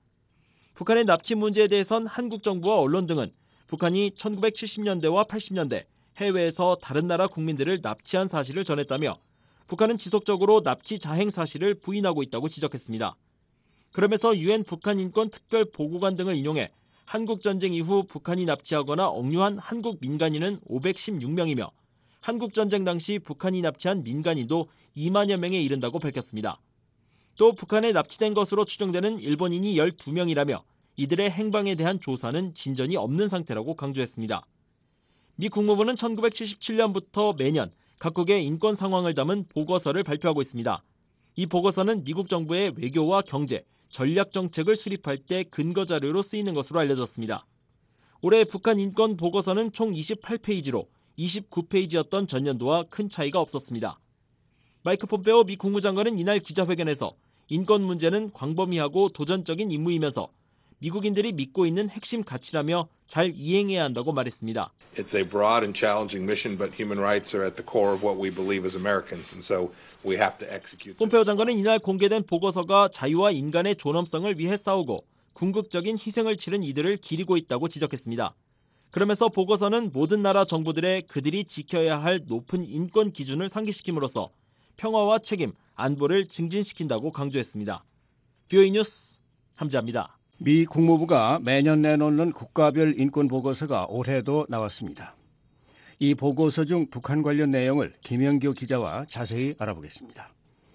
북한의 납치 문제에 대해선 한국 정부와 언론 등은 북한이 천구백칠십 년대와 팔십 년대 해외에서 다른 나라 국민들을 납치한 사실을 전했다며 북한은 지속적으로 납치 자행 사실을 부인하고 있다고 지적했습니다. 그러면서 유엔 북한 인권 특별 보고관 등을 인용해 한국 전쟁 이후 북한이 납치하거나 억류한 한국 민간인은 오백십육 명이며 한국 전쟁 당시 북한이 납치한 민간인도 이만여 명에 이른다고 밝혔습니다. 또 북한에 납치된 것으로 추정되는 일본인이 열두 명이라며 이들의 행방에 대한 조사는 진전이 없는 상태라고 강조했습니다. 미 국무부는 천구백칠십칠 년부터 매년 각국의 인권 상황을 담은 보고서를 발표하고 있습니다. 이 보고서는 미국 정부의 외교와 경제, 전략 정책을 수립할 때 근거 자료로 쓰이는 것으로 알려졌습니다. 올해 북한 인권 보고서는 총 이십팔 페이지로 이십구 페이지였던 전년도와 큰 차이가 없었습니다. 마이크 폼페오 미 국무장관은 이날 기자회견에서 인권 문제는 광범위하고 도전적인 임무이면서 미국인들이 믿고 있는 핵심 가치라며 잘 이행해야 한다고 말했습니다. It's a broad and challenging mission, but human rights are at the core of what we believe as Americans, and so we have to execute. 폼페오 장관은 이날 공개된 보고서가 자유와 인간의 존엄성을 위해 싸우고 궁극적인 희생을 치른 이들을 기리고 있다고 지적했습니다. 그러면서 보고서는 모든 나라 정부들의 그들이 지켜야 할 높은 인권 기준을 상기시킴으로써 평화와 책임, 안보를 증진시킨다고 강조했습니다. 비오이 뉴스 함지아입니다. 미 국무부가 매년 내놓는 국가별 인권 보고서가 올해도 나왔습니다. 이 보고서 중 북한 관련 내용을 김영규 기자와 자세히 알아보겠습니다.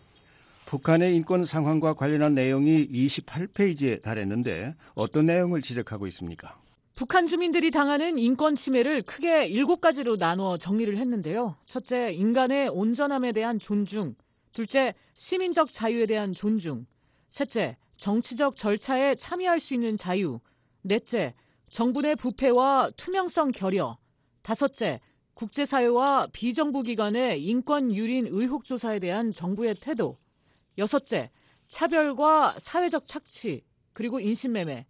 북한의 인권 상황과 관련한 내용이 이십팔 페이지에 달했는데 어떤 내용을 지적하고 있습니까? 북한 주민들이 당하는 인권 침해를 크게 일곱 가지로 나누어 정리를 했는데요. 첫째, 인간의 온전함에 대한 존중. 둘째, 시민적 자유에 대한 존중. 셋째, 정치적 절차에 참여할 수 있는 자유. 넷째, 정부 내 부패와 투명성 결여. 다섯째, 국제사회와 비정부 기관의 인권 유린 의혹 조사에 대한 정부의 태도. 여섯째, 차별과 사회적 착취, 그리고 인신매매.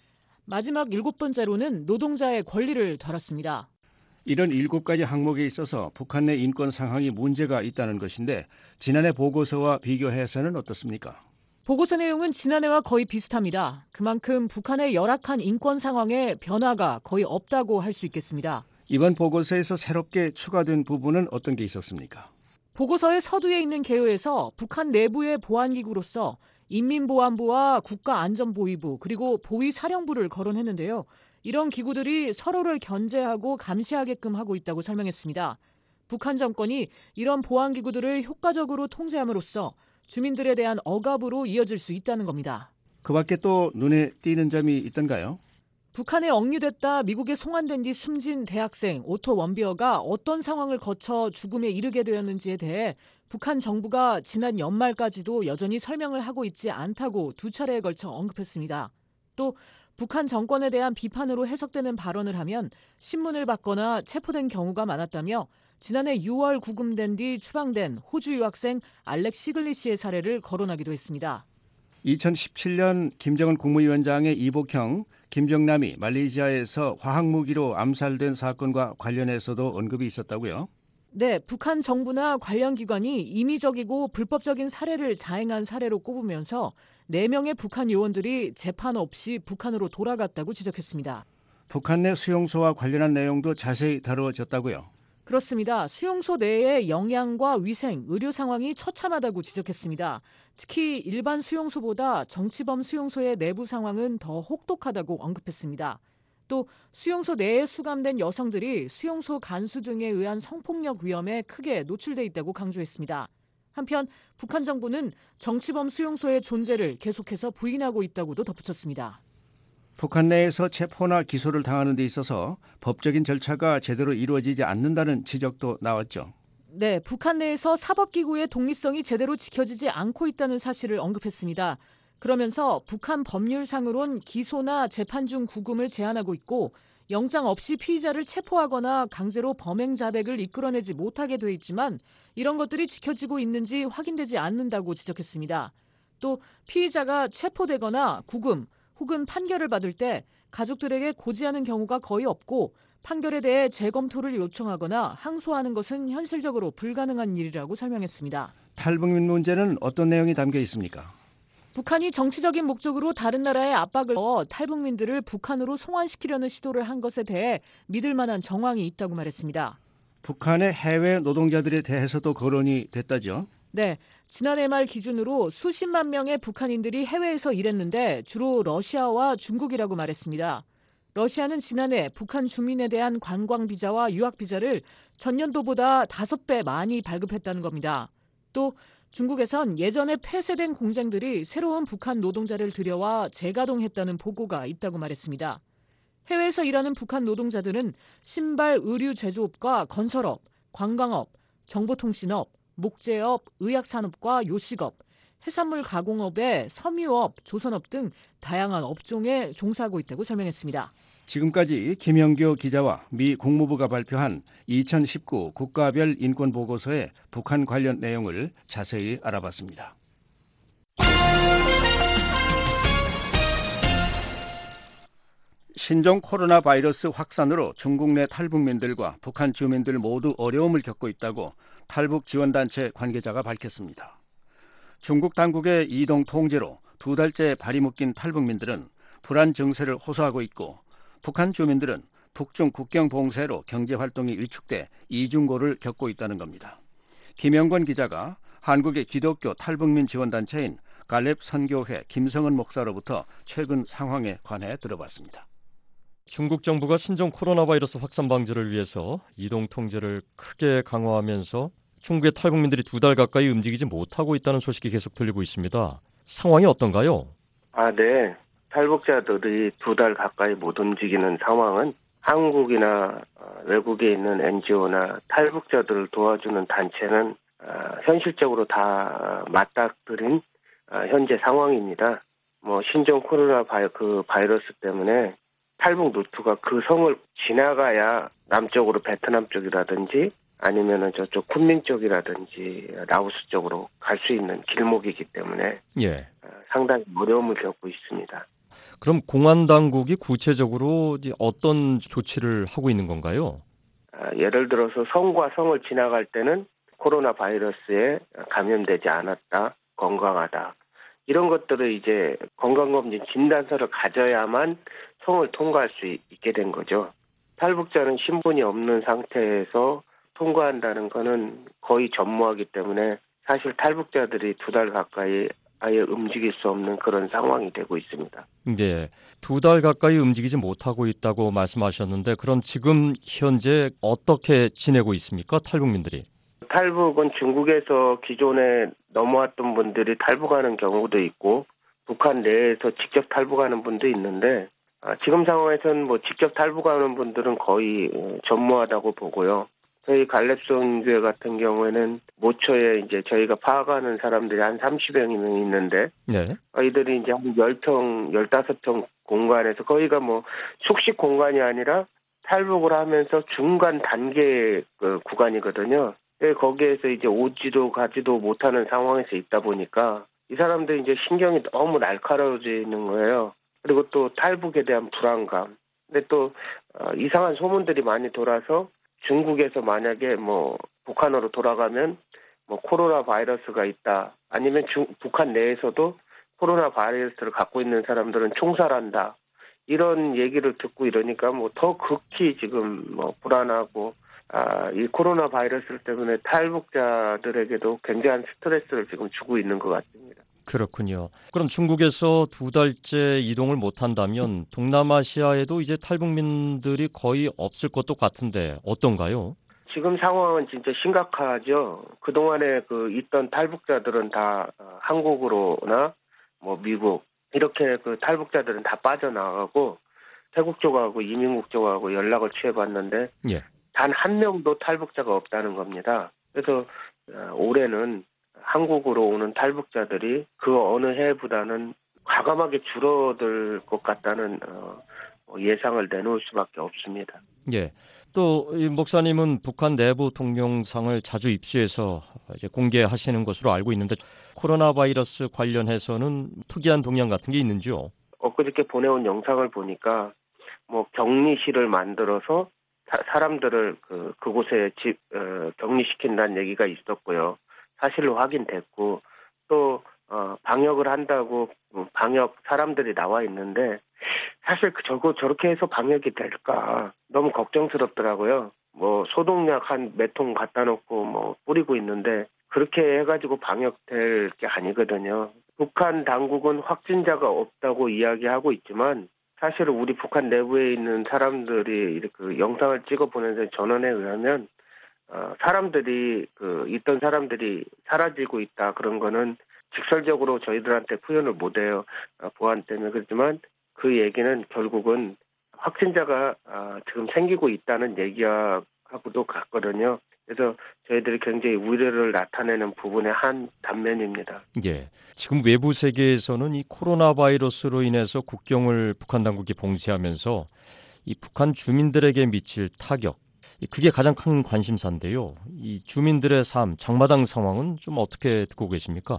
마지막 일곱 번째로는 노동자의 권리를 다뤘습니다. 이런 일곱 가지 항목에 있어서 북한 내 인권 상황이 문제가 있다는 것인데 지난해 보고서와 비교해서는 어떻습니까? 보고서 내용은 지난해와 거의 비슷합니다. 그만큼 북한의 열악한 인권 상황에 변화가 거의 없다고 할 수 있겠습니다. 이번 보고서에서 새롭게 추가된 부분은 어떤 게 있었습니까? 보고서의 서두에 있는 개요에서 북한 내부의 보안기구로서 인민보안부와 국가안전보위부 그리고 보위사령부를 거론했는데요. 이런 기구들이 서로를 견제하고 감시하게끔 하고 있다고 설명했습니다. 북한 정권이 이런 보안기구들을 효과적으로 통제함으로써 주민들에 대한 억압으로 이어질 수 있다는 겁니다. 그 밖에 또 눈에 띄는 점이 있던가요? 북한에 억류됐다 미국에 송환된 뒤 숨진 대학생 오토 원비어가 어떤 상황을 거쳐 죽음에 이르게 되었는지에 대해 북한 정부가 지난 연말까지도 여전히 설명을 하고 있지 않다고 두 차례에 걸쳐 언급했습니다. 또 북한 정권에 대한 비판으로 해석되는 발언을 하면 신문을 받거나 체포된 경우가 많았다며 지난해 유월 구금된 뒤 추방된 호주 유학생 알렉 시글리시의 사례를 거론하기도 했습니다. 이천십칠 년 김정은 국무위원장의 이복형 김정남이 말레이시아에서 화학무기로 암살된 사건과 관련해서도 언급이 있었다고요? 네, 북한 정부나 관련 기관이 임의적이고 불법적인 사례를 자행한 사례로 꼽으면서 네 명의 북한 요원들이 재판 없이 북한으로 돌아갔다고 지적했습니다. 북한 내 수용소와 관련한 내용도 자세히 다루어졌다고요? 그렇습니다. 수용소 내의 영양과 위생, 의료 상황이 처참하다고 지적했습니다. 특히 일반 수용소보다 정치범 수용소의 내부 상황은 더 혹독하다고 언급했습니다. 또 수용소 내에 수감된 여성들이 수용소 간수 등에 의한 성폭력 위험에 크게 노출돼 있다고 강조했습니다. 한편 북한 정부는 정치범 수용소의 존재를 계속해서 부인하고 있다고도 덧붙였습니다. 북한 내에서 체포나 기소를 당하는 데 있어서 법적인 절차가 제대로 이루어지지 않는다는 지적도 나왔죠. 네, 북한 내에서 사법기구의 독립성이 제대로 지켜지지 않고 있다는 사실을 언급했습니다. 그러면서 북한 법률상으론 기소나 재판 중 구금을 제한하고 있고 영장 없이 피의자를 체포하거나 강제로 범행 자백을 이끌어내지 못하게 돼 있지만 이런 것들이 지켜지고 있는지 확인되지 않는다고 지적했습니다. 또 피의자가 체포되거나 구금 혹은 판결을 받을 때 가족들에게 고지하는 경우가 거의 없고 판결에 대해 재검토를 요청하거나 항소하는 것은 현실적으로 불가능한 일이라고 설명했습니다. 탈북민 문제는 어떤 내용이 담겨 있습니까? 북한이 정치적인 목적으로 다른 나라에 압박을 넣어 탈북민들을 북한으로 송환시키려는 시도를 한 것에 대해 믿을 만한 정황이 있다고 말했습니다. 북한의 해외 노동자들에 대해서도 거론이 됐다죠? 네, 지난해 말 기준으로 수십만 명의 북한인들이 해외에서 일했는데 주로 러시아와 중국이라고 말했습니다. 러시아는 지난해 북한 주민에 대한 관광 비자와 유학 비자를 전년도보다 다섯 배 많이 발급했다는 겁니다. 또 중국에선 예전에 폐쇄된 공장들이 새로운 북한 노동자를 들여와 재가동했다는 보고가 있다고 말했습니다. 해외에서 일하는 북한 노동자들은 신발, 의류 제조업과 건설업, 관광업, 정보통신업, 목재업, 의약산업과 요식업, 해산물 가공업에 섬유업, 조선업 등 다양한 업종에 종사하고 있다고 설명했습니다. 지금까지 김영교 기자와 미 국무부가 발표한 이천십구 국가별 인권보고서의 북한 관련 내용을 자세히 알아봤습니다. 신종 코로나 바이러스 확산으로 중국 내 탈북민들과 북한 주민들 모두 어려움을 겪고 있다고 탈북 지원단체 관계자가 밝혔습니다. 중국 당국의 이동 통제로 두 달째 발이 묶인 탈북민들은 불안 증세를 호소하고 있고 북한 주민들은 북중 국경 봉쇄로 경제활동이 위축돼 이중고를 겪고 있다는 겁니다. 김영권 기자가 한국의 기독교 탈북민 지원단체인 갈렙 선교회 김성은 목사로부터 최근 상황에 관해 들어봤습니다. 중국 정부가 신종 코로나 바이러스 확산 방지를 위해서 이동 통제를 크게 강화하면서 중국의 탈북민들이 두 달 가까이 움직이지 못하고 있다는 소식이 계속 들리고 있습니다. 상황이 어떤가요? 아, 네. 탈북자들이 두 달 가까이 못 움직이는 상황은 한국이나 외국에 있는 엔지오나 탈북자들을 도와주는 단체는 현실적으로 다 맞닥뜨린 현재 상황입니다. 뭐 신종 코로나 바이, 그 바이러스 때문에 탈북 루트가 그 성을 지나가야 남쪽으로 베트남 쪽이라든지 아니면은 저쪽 쿤밍 쪽이라든지 라오스 쪽으로 갈 수 있는 길목이기 때문에 예. 상당히 어려움을 겪고 있습니다. 그럼 공안 당국이 구체적으로 어떤 조치를 하고 있는 건가요? 예를 들어서 성과 성을 지나갈 때는 코로나 바이러스에 감염되지 않았다, 건강하다. 이런 것들을 이제 건강검진 진단서를 가져야만 성을 통과할 수 있게 된 거죠. 탈북자는 신분이 없는 상태에서 통과한다는 거는 거의 전무하기 때문에 사실 탈북자들이 두 달 가까이 아예 움직일 수 없는 그런 상황이 되고 있습니다. 네, 두 달 가까이 움직이지 못하고 있다고 말씀하셨는데 그럼 지금 현재 어떻게 지내고 있습니까? 탈북민들이. 탈북은 중국에서 기존에 넘어왔던 분들이 탈북하는 경우도 있고 북한 내에서 직접 탈북하는 분도 있는데 지금 상황에서는 뭐 직접 탈북하는 분들은 거의 전무하다고 보고요. 저희 갈렙선교회 같은 경우에는 모처에 이제 저희가 파악하는 사람들이 한 삼십여 명 있는데 네. 이들이 이제 한 십 평, 십오 평 공간에서 거기가 뭐 숙식 공간이 아니라 탈북을 하면서 중간 단계 그 구간이거든요. 거기에서 이제 오지도 가지도 못하는 상황에서 있다 보니까 이 사람들이 이제 신경이 너무 날카로워지는 거예요. 그리고 또 탈북에 대한 불안감. 근데 또 어, 이상한 소문들이 많이 돌아서 중국에서 만약에 뭐 북한으로 돌아가면 뭐 코로나 바이러스가 있다. 아니면 중, 북한 내에서도 코로나 바이러스를 갖고 있는 사람들은 총살한다. 이런 얘기를 듣고 이러니까 뭐 더 극히 지금 뭐 불안하고 아, 이 코로나 바이러스 때문에 탈북자들에게도 굉장한 스트레스를 지금 주고 있는 것 같습니다. 그렇군요. 그럼 중국에서 두 달째 이동을 못한다면 동남아시아에도 이제 탈북민들이 거의 없을 것도 같은데 어떤가요? 지금 상황은 진짜 심각하죠. 그동안에 그 있던 탈북자들은 다 한국으로나 뭐 미국 이렇게 그 탈북자들은 다 빠져나가고 태국 쪽하고 이민국 쪽하고 연락을 취해봤는데 예. 단 한 명도 탈북자가 없다는 겁니다. 그래서 올해는 한국으로 오는 탈북자들이 그 어느 해보다는 과감하게 줄어들 것 같다는 예상을 내놓을 수밖에 없습니다. 예. 또 이 목사님은 북한 내부 동영상을 자주 입수해서 이제 공개하시는 것으로 알고 있는데 코로나 바이러스 관련해서는 특이한 동향 같은 게 있는지요? 엊그저께 보내온 영상을 보니까 뭐 격리실을 만들어서 사, 사람들을 그 그곳에 집 어, 격리시킨다는 얘기가 있었고요. 사실로 확인됐고 또 어, 방역을 한다고 방역 사람들이 나와 있는데 사실 그 저거 저렇게 해서 방역이 될까 너무 걱정스럽더라고요. 뭐 소독약 한 몇 통 갖다 놓고 뭐 뿌리고 있는데 그렇게 해가지고 방역될 게 아니거든요. 북한 당국은 확진자가 없다고 이야기하고 있지만 사실은 우리 북한 내부에 있는 사람들이 그 영상을 찍어 보내는 전원에 의하면 어, 사람들이 그 있던 사람들이 사라지고 있다 그런 거는 직설적으로 저희들한테 표현을 못해요. 어, 보안 때문에. 그렇지만 그 얘기는 결국은 확진자가 어, 지금 생기고 있다는 얘기하고도 같거든요. 그래서 저희들이 굉장히 우려를 나타내는 부분의 한 단면입니다. 예. 지금 외부 세계에서는 이 코로나 바이러스로 인해서 국경을 북한 당국이 봉쇄하면서 이 북한 주민들에게 미칠 타격, 그게 가장 큰 관심사인데요. 이 주민들의 삶, 장마당 상황은 좀 어떻게 듣고 계십니까?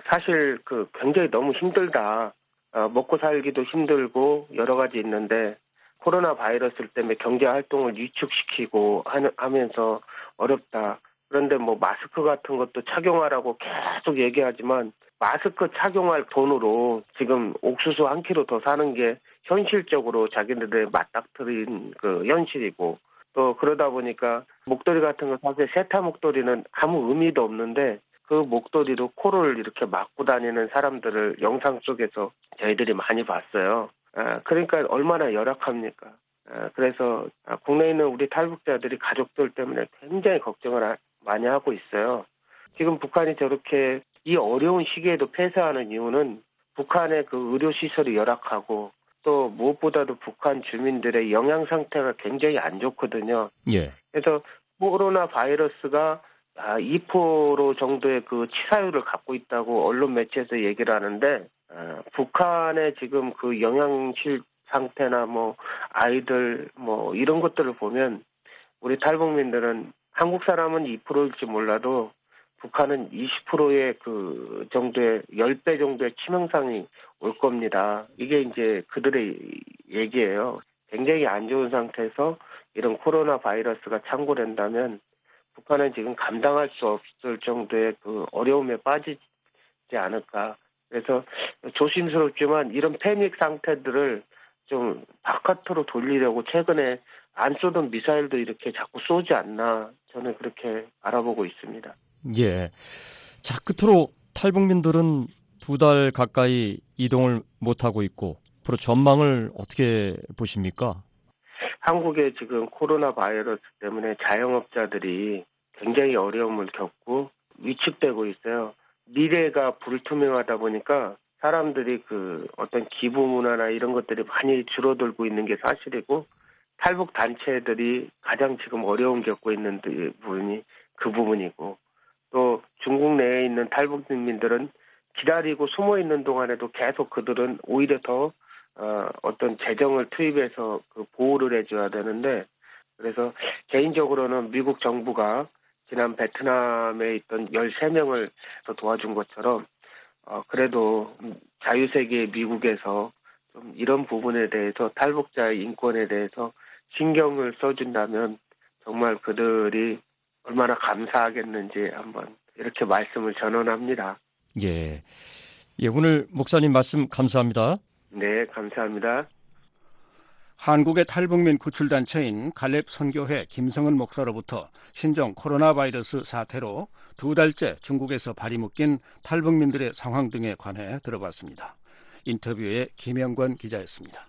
사실 그 굉장히 너무 힘들다. 어, 먹고 살기도 힘들고 여러 가지 있는데 코로나 바이러스 때문에 경제 활동을 위축시키고 하는, 하면서 어렵다. 그런데 뭐 마스크 같은 것도 착용하라고 계속 얘기하지만 마스크 착용할 돈으로 지금 옥수수 한 킬로 더 사는 게 현실적으로 자기네들의 맞닥뜨린 그 현실이고 또 그러다 보니까 목도리 같은 거 사실 세타 목도리는 아무 의미도 없는데 그 목도리로 코를 이렇게 막고 다니는 사람들을 영상 속에서 저희들이 많이 봤어요. 아, 그러니까 얼마나 열악합니까? 아, 그래서 국내에 있는 우리 탈북자들이 가족들 때문에 굉장히 걱정을 하, 많이 하고 있어요. 지금 북한이 저렇게 이 어려운 시기에도 폐쇄하는 이유는 북한의 그 의료시설이 열악하고 또 무엇보다도 북한 주민들의 영양 상태가 굉장히 안 좋거든요. 예. 그래서 코로나 바이러스가 이 퍼센트 정도의 그 치사율을 갖고 있다고 언론 매체에서 얘기를 하는데 어, 북한의 지금 그 영양실 상태나 뭐 아이들 뭐 이런 것들을 보면 우리 탈북민들은 한국 사람은 이 퍼센트일지 몰라도 북한은 이십 퍼센트의 그 정도의 십 배 정도의 치명상이 올 겁니다. 이게 이제 그들의 얘기예요. 굉장히 안 좋은 상태에서 이런 코로나 바이러스가 창궐된다면 북한은 지금 감당할 수 없을 정도의 그 어려움에 빠지지 않을까. 그래서 조심스럽지만 이런 패닉 상태들을 좀 바깥으로 돌리려고 최근에 안 쏘던 미사일도 이렇게 자꾸 쏘지 않나 저는 그렇게 알아보고 있습니다. 예. 자, 끝으로 탈북민들은 두 달 가까이 이동을 못하고 있고 앞으로 전망을 어떻게 보십니까? 한국의 지금 코로나 바이러스 때문에 자영업자들이 굉장히 어려움을 겪고 위축되고 있어요. 미래가 불투명하다 보니까 사람들이 그 어떤 기부 문화나 이런 것들이 많이 줄어들고 있는 게 사실이고 탈북 단체들이 가장 지금 어려움 겪고 있는 부분이 그 부분이고 또 중국 내에 있는 탈북민들은 기다리고 숨어 있는 동안에도 계속 그들은 오히려 더 어, 어떤 재정을 투입해서 그 보호를 해줘야 되는데 그래서 개인적으로는 미국 정부가 지난 베트남에 있던 열세 명을 도와준 것처럼 어, 그래도 자유세계 미국에서 좀 이런 부분에 대해서 탈북자의 인권에 대해서 신경을 써준다면 정말 그들이 얼마나 감사하겠는지 한번 이렇게 말씀을 전원합니다. 예. 예, 오늘 목사님 말씀 감사합니다. 네, 감사합니다. 한국의 탈북민 구출단체인 갈렙 선교회 김성은 목사로부터 신종 코로나 바이러스 사태로 두 달째 중국에서 발이 묶인 탈북민들의 상황 등에 관해 들어봤습니다. 인터뷰에 김영권 기자였습니다.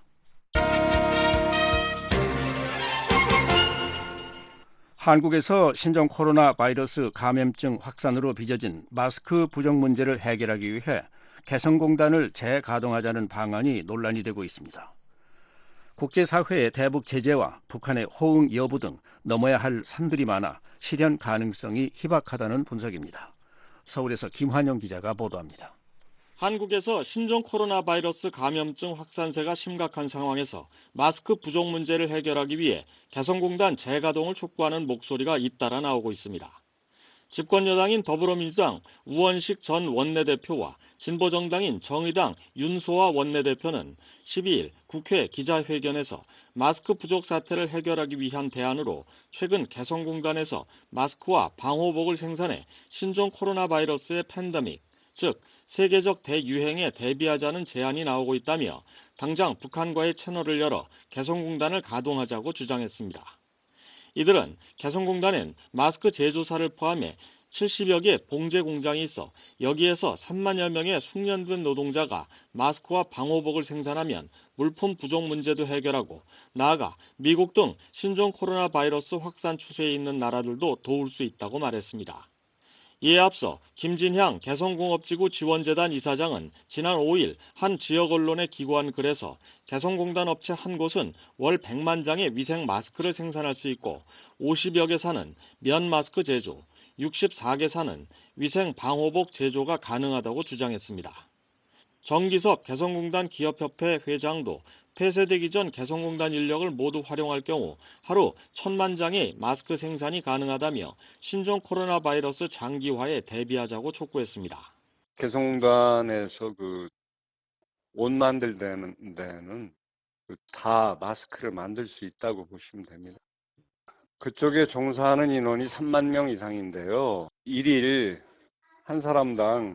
한국에서 신종 코로나 바이러스 감염증 확산으로 빚어진 마스크 부족 문제를 해결하기 위해 개성공단을 재가동하자는 방안이 논란이 되고 있습니다. 국제사회의 대북 제재와 북한의 호응 여부 등 넘어야 할 산들이 많아 실현 가능성이 희박하다는 분석입니다. 서울에서 김환영 기자가 보도합니다. 한국에서 신종 코로나 바이러스 감염증 확산세가 심각한 상황에서 마스크 부족 문제를 해결하기 위해 개성공단 재가동을 촉구하는 목소리가 잇따라 나오고 있습니다. 집권 여당인 더불어민주당 우원식 전 원내대표와 진보정당인 정의당 윤소아 원내대표는 십이일 국회 기자회견에서 마스크 부족 사태를 해결하기 위한 대안으로 최근 개성공단에서 마스크와 방호복을 생산해 신종 코로나 바이러스의 팬데믹, 즉 세계적 대유행에 대비하자는 제안이 나오고 있다며 당장 북한과의 채널을 열어 개성공단을 가동하자고 주장했습니다. 이들은 개성공단엔 마스크 제조사를 포함해 칠십여 개 봉제 공장이 있어 여기에서 삼만여 명의 숙련된 노동자가 마스크와 방호복을 생산하면 물품 부족 문제도 해결하고 나아가 미국 등 신종 코로나 바이러스 확산 추세에 있는 나라들도 도울 수 있다고 말했습니다. 이에 앞서 김진향 개성공업지구 지원재단 이사장은 지난 오일 한 지역 언론에 기고한 글에서 개성공단 업체 한 곳은 월 백만 장의 위생 마스크를 생산할 수 있고 오십여 개사는 면 마스크 제조, 육십사 개사는 위생 방호복 제조가 가능하다고 주장했습니다. 정기섭 개성공단 기업협회 회장도 폐쇄되기 전 개성공단 인력을 모두 활용할 경우 하루 천만 장의 마스크 생산이 가능하다며 신종 코로나 바이러스 장기화에 대비하자고 촉구했습니다. 개성공단에서 그 옷 만들는 데는 다 마스크를 만들 수 있다고 보시면 됩니다. 그쪽에 종사하는 인원이 삼만 명 이상인데요. 일일 한 사람당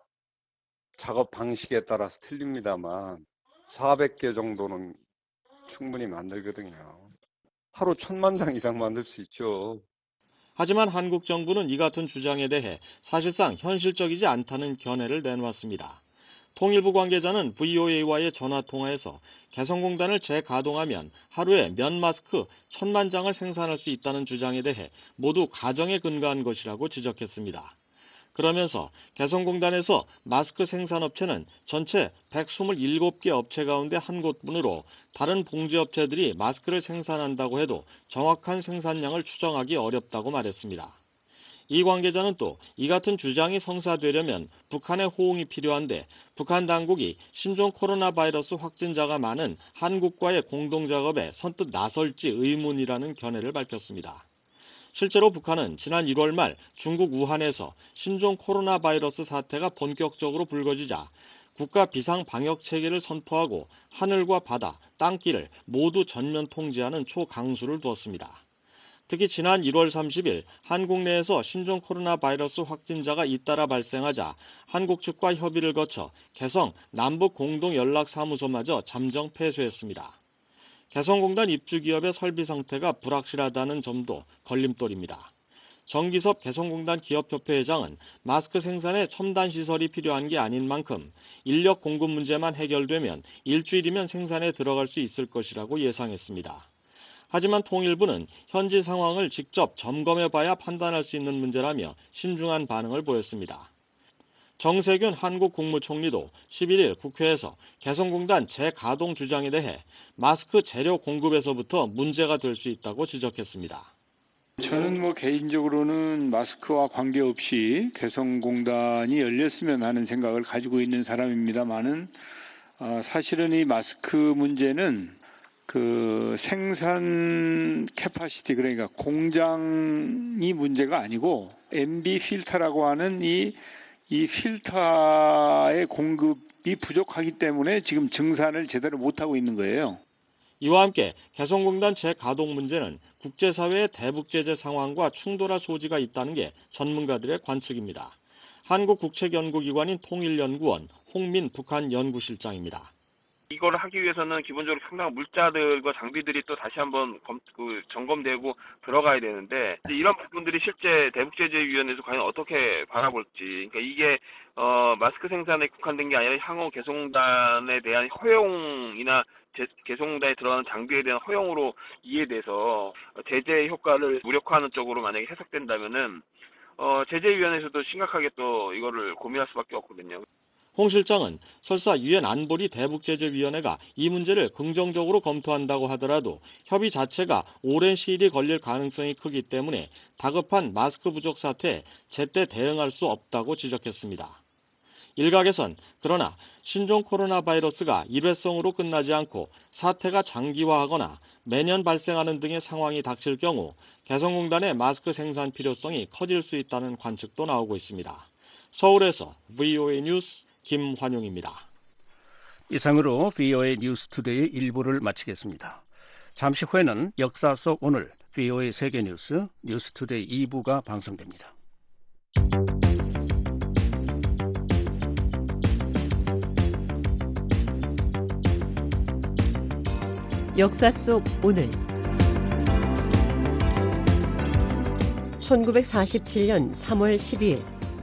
작업 방식에 따라서 틀립니다만 사백 개 정도는 충분히 만들거든요. 하루 천만 장 이상 만들 수 있죠. 하지만 한국 정부는 이 같은 주장에 대해 사실상 현실적이지 않다는 견해를 내놓았습니다. 통일부 관계자는 브이오에이와의 전화통화에서 개성공단을 재가동하면 하루에 면 마스크 천만 장을 생산할 수 있다는 주장에 대해 모두 가정에 근거한 것이라고 지적했습니다. 그러면서 개성공단에서 마스크 생산업체는 전체 백이십칠 개 업체 가운데 한 곳뿐으로 다른 봉제업체들이 마스크를 생산한다고 해도 정확한 생산량을 추정하기 어렵다고 말했습니다. 이 관계자는 또 이 같은 주장이 성사되려면 북한의 호응이 필요한데 북한 당국이 신종 코로나 바이러스 확진자가 많은 한국과의 공동작업에 선뜻 나설지 의문이라는 견해를 밝혔습니다. 실제로 북한은 지난 일월 말 중국 우한에서 신종 코로나 바이러스 사태가 본격적으로 불거지자 국가 비상 방역 체계를 선포하고 하늘과 바다, 땅길을 모두 전면 통제하는 초강수를 두었습니다. 특히 지난 일월 삼십일 한국 내에서 신종 코로나 바이러스 확진자가 잇따라 발생하자 한국 측과 협의를 거쳐 개성 남북 공동연락사무소마저 잠정 폐쇄했습니다. 개성공단 입주기업의 설비 상태가 불확실하다는 점도 걸림돌입니다. 정기섭 개성공단 기업협회 회장은 마스크 생산에 첨단 시설이 필요한 게 아닌 만큼 인력 공급 문제만 해결되면 일주일이면 생산에 들어갈 수 있을 것이라고 예상했습니다. 하지만 통일부는 현지 상황을 직접 점검해봐야 판단할 수 있는 문제라며 신중한 반응을 보였습니다. 정세균 한국 국무총리도 십일일 국회에서 개성공단 재가동 주장에 대해 마스크 재료 공급에서부터 문제가 될 수 있다고 지적했습니다. 저는 뭐 개인적으로는 마스크와 관계없이 개성공단이 열렸으면 하는 생각을 가지고 있는 사람입니다만은 어, 사실은 이 마스크 문제는 그 생산 캐파시티 그러니까 공장이 문제가 아니고 엠비 필터라고 하는 이, 이 필터의 공급이 부족하기 때문에 지금 증산을 제대로 못하고 있는 거예요. 이와 함께 개성공단 재가동 문제는 국제사회의 대북제재 상황과 충돌할 소지가 있다는 게 전문가들의 관측입니다. 한국국책연구기관인 통일연구원 홍민 북한 연구실장입니다. 이걸 하기 위해서는 기본적으로 상당한 물자들과 장비들이 또 다시 한번 검, 그 점검되고 들어가야 되는데 이런 부분들이 실제 대북제재위원회에서 과연 어떻게 바라볼지 그러니까 이게 어, 마스크 생산에 국한된 게 아니라 향후 개성공단에 대한 허용이나 제, 개성공단에 들어가는 장비에 대한 허용으로 이해돼서 제재 효과를 무력화하는 쪽으로 만약에 해석된다면은 어, 제재위원회에서도 심각하게 또 이거를 고민할 수밖에 없거든요. 홍 실장은 설사 유엔 안보리 대북제재위원회가 이 문제를 긍정적으로 검토한다고 하더라도 협의 자체가 오랜 시일이 걸릴 가능성이 크기 때문에 다급한 마스크 부족 사태에 제때 대응할 수 없다고 지적했습니다. 일각에선 그러나 신종 코로나 바이러스가 일회성으로 끝나지 않고 사태가 장기화하거나 매년 발생하는 등의 상황이 닥칠 경우 개성공단의 마스크 생산 필요성이 커질 수 있다는 관측도 나오고 있습니다. 서울에서 브이오에이 뉴스 김환용입니다. 이상으로 브이오에이 뉴스투데이 일부를 마치겠습니다. 잠시 후에는 역사 속 오늘 브이오에이 세계뉴스 뉴스투데이 이 부가 방송됩니다. 역사 속 오늘 천구백사십칠 년 삼월 십이일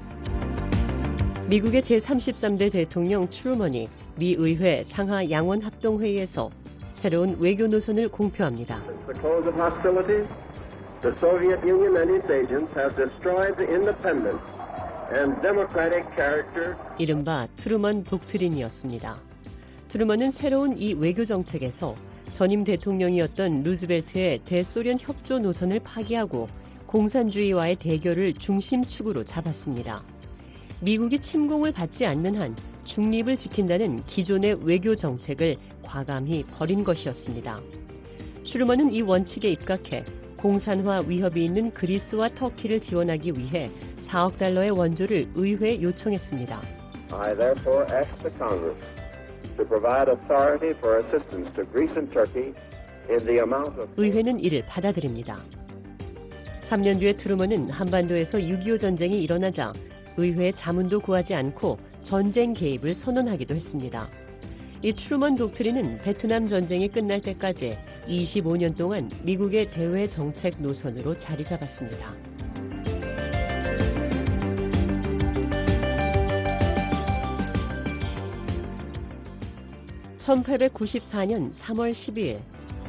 미국의 제삼십삼 대 대통령 트루먼이 미 의회 상하 양원 합동회의에서 새로운 외교 노선을 공표합니다. The close of hostilities, the Soviet Union and its agents have destroyed the independence and democratic character. 이른바 트루먼 독트린이었습니다. 트루먼은 새로운 이 외교 정책에서 전임 대통령이었던 루즈벨트의 대소련 협조 노선을 파기하고 공산주의와의 대결을 중심축으로 잡았습니다. 미국이 침공을 받지 않는 한 중립을 지킨다는 기존의 외교 정책을 과감히 버린 것이었습니다. 트루먼은 이 원칙에 입각해 공산화 위협이 있는 그리스와 터키를 지원하기 위해 사억 달러의 원조를 의회에 요청했습니다. I therefore ask the Congress to provide authority for assistance to Greece and Turkey in the amount of. 의회는 이를 받아들입니다. 삼 년 뒤에 트루먼은 한반도에서 육이오 전쟁이 일어나자 의회에 자문도 구하지 않고 전쟁 개입을 선언하기도 했습니다. 이 트루먼 독트린은 베트남 전쟁이 끝날 때까지 이십오 년 동안 미국의 대외 정책 노선으로 자리 잡았습니다. 천팔백구십사 년 삼월 십이일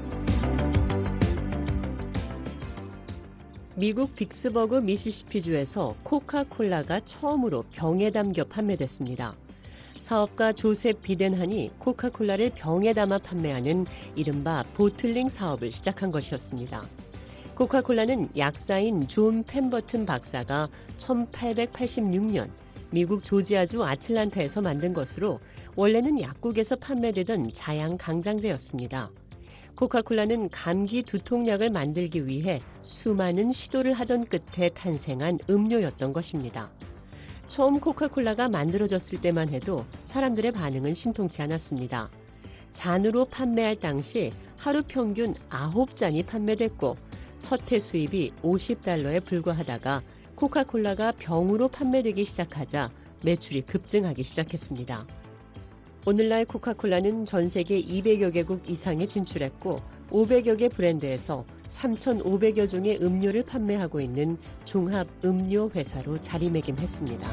미국 빅스버그 미시시피주에서 코카콜라가 처음으로 병에 담겨 판매됐습니다. 사업가 조셉 비덴한이 코카콜라를 병에 담아 판매하는 이른바 보틀링 사업을 시작한 것이었습니다. 코카콜라는 약사인 존 펜버튼 박사가 천팔백팔십육 년 미국 조지아주 아틀란타에서 만든 것으로 원래는 약국에서 판매되던 자양 강장제였습니다. 코카콜라는 감기 두통약을 만들기 위해 수많은 시도를 하던 끝에 탄생한 음료였던 것입니다. 처음 코카콜라가 만들어졌을 때만 해도 사람들의 반응은 신통치 않았습니다. 잔으로 판매할 당시 하루 평균 아홉 잔이 판매됐고 첫 해 수입이 오십 달러에 불과하다가 코카콜라가 병으로 판매되기 시작하자 매출이 급증하기 시작했습니다. 오늘날 코카콜라는 전 세계 이백여 개국 이상에 진출했고 오백여 개 브랜드에서 삼천오백여 종의 음료를 판매하고 있는 종합 음료 회사로 자리매김했습니다.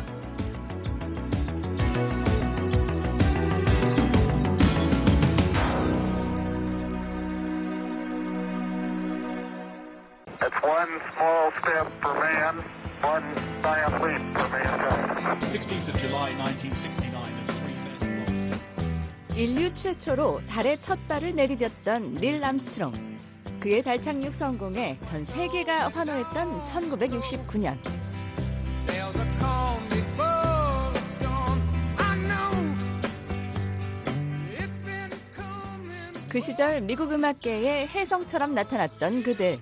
It's one small step for man, one giant leap for mankind. sixteenth of July nineteen sixty-nine at three thirty. 인류 최초로 달에 첫 발을 내디뎠던 닐 암스트롱. 그의 달 착륙 성공에 전 세계가 환호했던 천구백육십구 년. 그 시절 미국 음악계의 혜성처럼 나타났던 그들.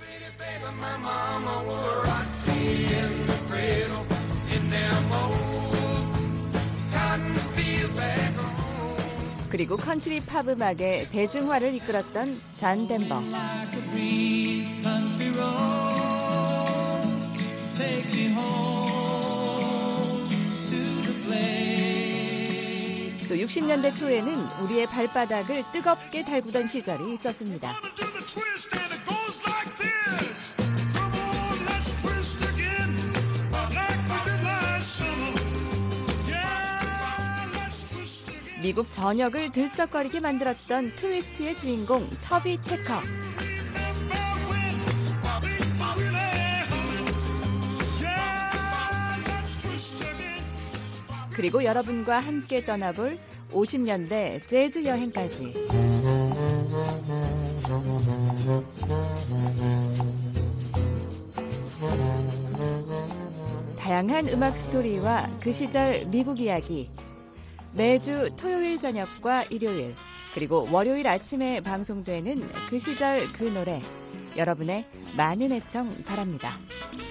그리고 컨트리 팝 음악의 대중화를 이끌었던 잔 덴버. 또 육십 년대 초에는 우리의 발바닥을 뜨겁게 달구던 시절이 있었습니다. 미국 전역을 들썩거리게 만들었던 트위스트의 주인공 처비 체커. 그리고 여러분과 함께 떠나볼 오십 년대 재즈 여행까지. 다양한 음악 스토리와 그 시절 미국 이야기. 매주 토요일 저녁과 일요일 그리고 월요일 아침에 방송되는 그 시절 그 노래. 여러분의 많은 애청 바랍니다.